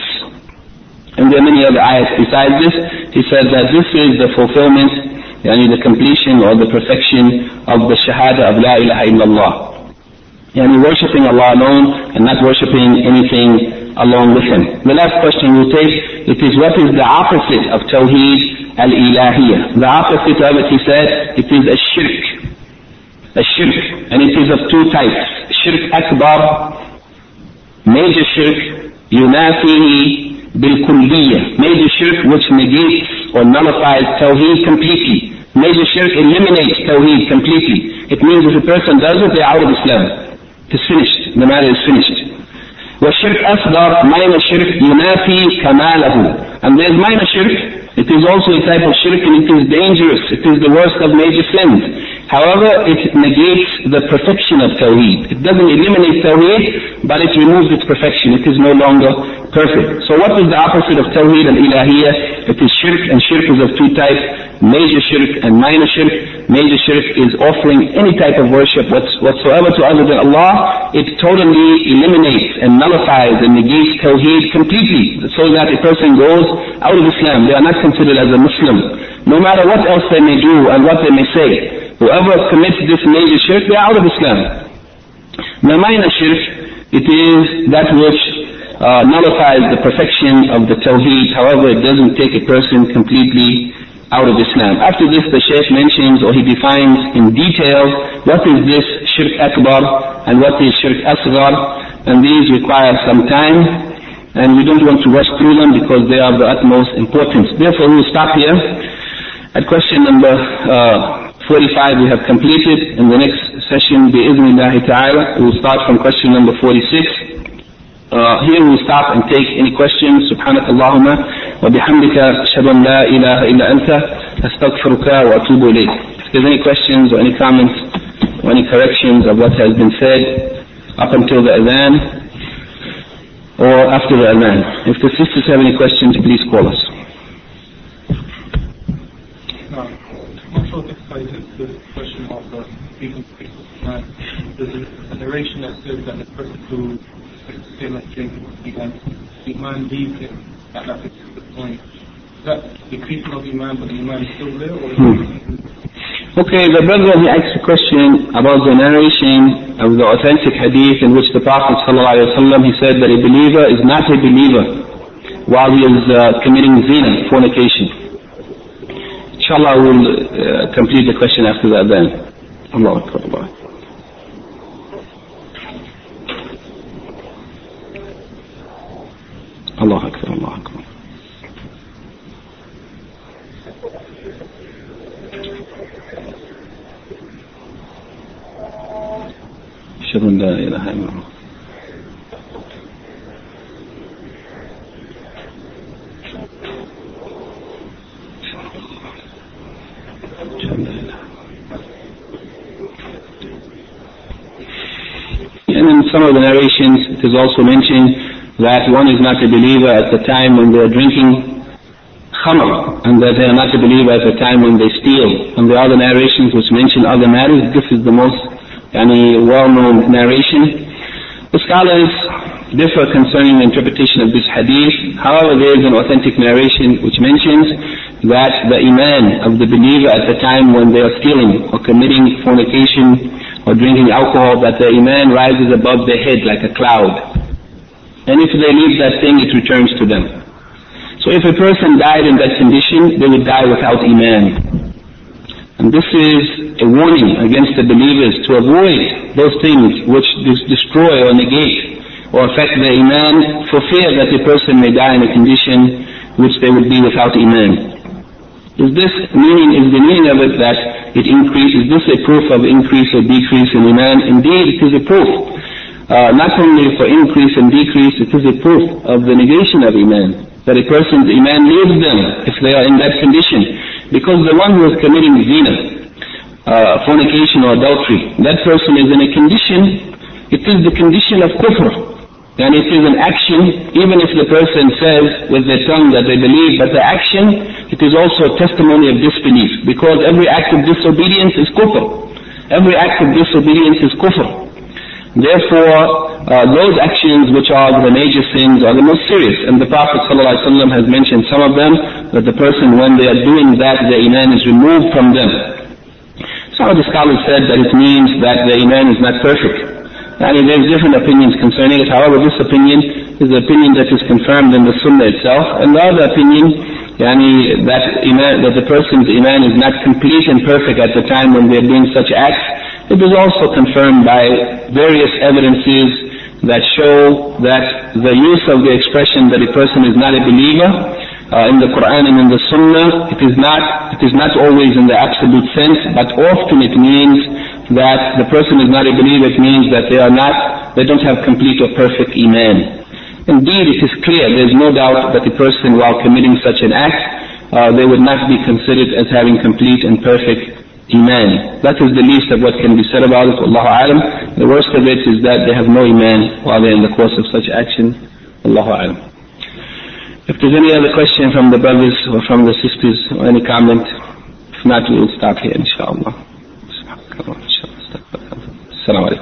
And there are many other ayats besides this. He said that this is the fulfillment, yani the completion or the perfection of the shahada of La ilaha illallah. Yani worshipping Allah alone and not worshipping anything along with Him. The last question we'll take, it is what is the opposite of Tawheed al-Ilahiyah? The opposite of it, he said, it is a shirk. A shirk. And it is of two types. Shirk akbar, major shirk, yunafihi bil-kulliyah. Major shirk which negates or nullifies Tawheed completely. Major shirk eliminates Tawheed completely. It means if a person does it, they're out of Islam. It is finished. The matter is finished. وَالشِّرْكْ أَصْغَرْ, minor shirk, yunafi kamalahu. And there's minor shirk. It is also a type of shirk and it is dangerous. It is the worst of major sins. However, it negates the perfection of Tawheed. It doesn't eliminate Tawheed, but it removes its perfection. It is no longer perfect. So what is the opposite of Tawheed al-Ilahiyah? It is shirk, and shirk is of two types, major shirk and minor shirk. Major shirk is offering any type of worship whatsoever to other than Allah. It totally eliminates and nullifies and negates Tawheed completely, so that a person goes out of Islam. They are not considered as a Muslim, no matter what else they may do and what they may say. Whoever commits this major shirk, they are out of Islam. The minor shirk, it is that which uh, nullifies the perfection of the Tawheed. However, it doesn't take a person completely out of Islam. After this, the Shaykh mentions or he defines in detail what is this shirk akbar and what is shirk asghar, and these require some time, and we don't want to rush through them because they are of the utmost importance. Therefore, we will stop here. At question number uh, forty-five we have completed. In the next session, bi-idhnillahi ta'ala, we will start from question number forty-six. Uh, here we will stop and take any questions. Subhanak Allahumma wa bihamdika ashhadu an la ilaha illa anta astaghfiruka wa atubu ilayk. If there's any questions or any comments or any corrections of what has been said up until the adhan or after the adhan. If the sisters have any questions, please call us. No. Also, this the question of the speaking uh, there's a narration that says that the person who same as drinking Iman, Iman leaves him at that particular point. Is that decreasing of Iman, but the Iman is still there? Or hmm. Okay, the brother he asked a question about the narration of the authentic hadith in which the Prophet ﷺ, he said that a believer is not a believer while he is uh, committing zina, fornication. Inshallah, we'll uh, complete the question after that then. Allahu Akbar, Allah. Allah Akbar, Allah Akbar. أشهد أن لا إله إلا الله. And in some of the narrations, it is also mentioned that one is not a believer at the time when they are drinking khamr, and that they are not a believer at the time when they steal. And the other narrations which mention other matters, this is the most yani, well-known narration. The scholars differ concerning the interpretation of this hadith. However, there is an authentic narration which mentions that the iman of the believer at the time when they are stealing or committing fornication or drinking alcohol, that their iman rises above their head like a cloud. And if they leave that thing, it returns to them. So if a person died in that condition, they would die without iman. And this is a warning against the believers to avoid those things which destroy or negate or affect their iman, for fear that a person may die in a condition which they would be without iman. Is this meaning, is the meaning of it that it increases, is this a proof of increase or decrease in iman? Indeed, it is a proof. Uh, not only for increase and decrease, it is a proof of the negation of iman. That a person's iman leaves them if they are in that condition. Because the one who is committing zina, uh, fornication or adultery, that person is in a condition, it is the condition of kufr. And it is an action, even if the person says with their tongue that they believe, but the action, it is also a testimony of disbelief. Because every act of disobedience is kufr. Every act of disobedience is kufr. Therefore, uh, those actions which are the major sins are the most serious. And the Prophet ﷺ has mentioned some of them, that the person, when they are doing that, their iman is removed from them. Some of the scholars said that it means that their iman is not perfect. I mean, there's different opinions concerning it. However, this opinion is the opinion that is confirmed in the Sunnah itself. And the other opinion, yani, that, iman, that the person's iman is not complete and perfect at the time when they're doing such acts. It is also confirmed by various evidences that show that the use of the expression that a person is not a believer uh, in the Quran and in the Sunnah, it is not it is not always in the absolute sense, but often it means that the person is not a believer. It means that they are not, they don't have complete or perfect iman. Indeed, it is clear, there is no doubt that a person, while committing such an act, uh, they would not be considered as having complete and perfect iman. That is the least of what can be said about it. Allahu A'lam. The worst of it is that they have no iman while they're in the course of such action. Allahu A'lam. If there's any other question from the brothers or from the sisters or any comment, if not, we will stop here, inshallah. Assalamu alaikum.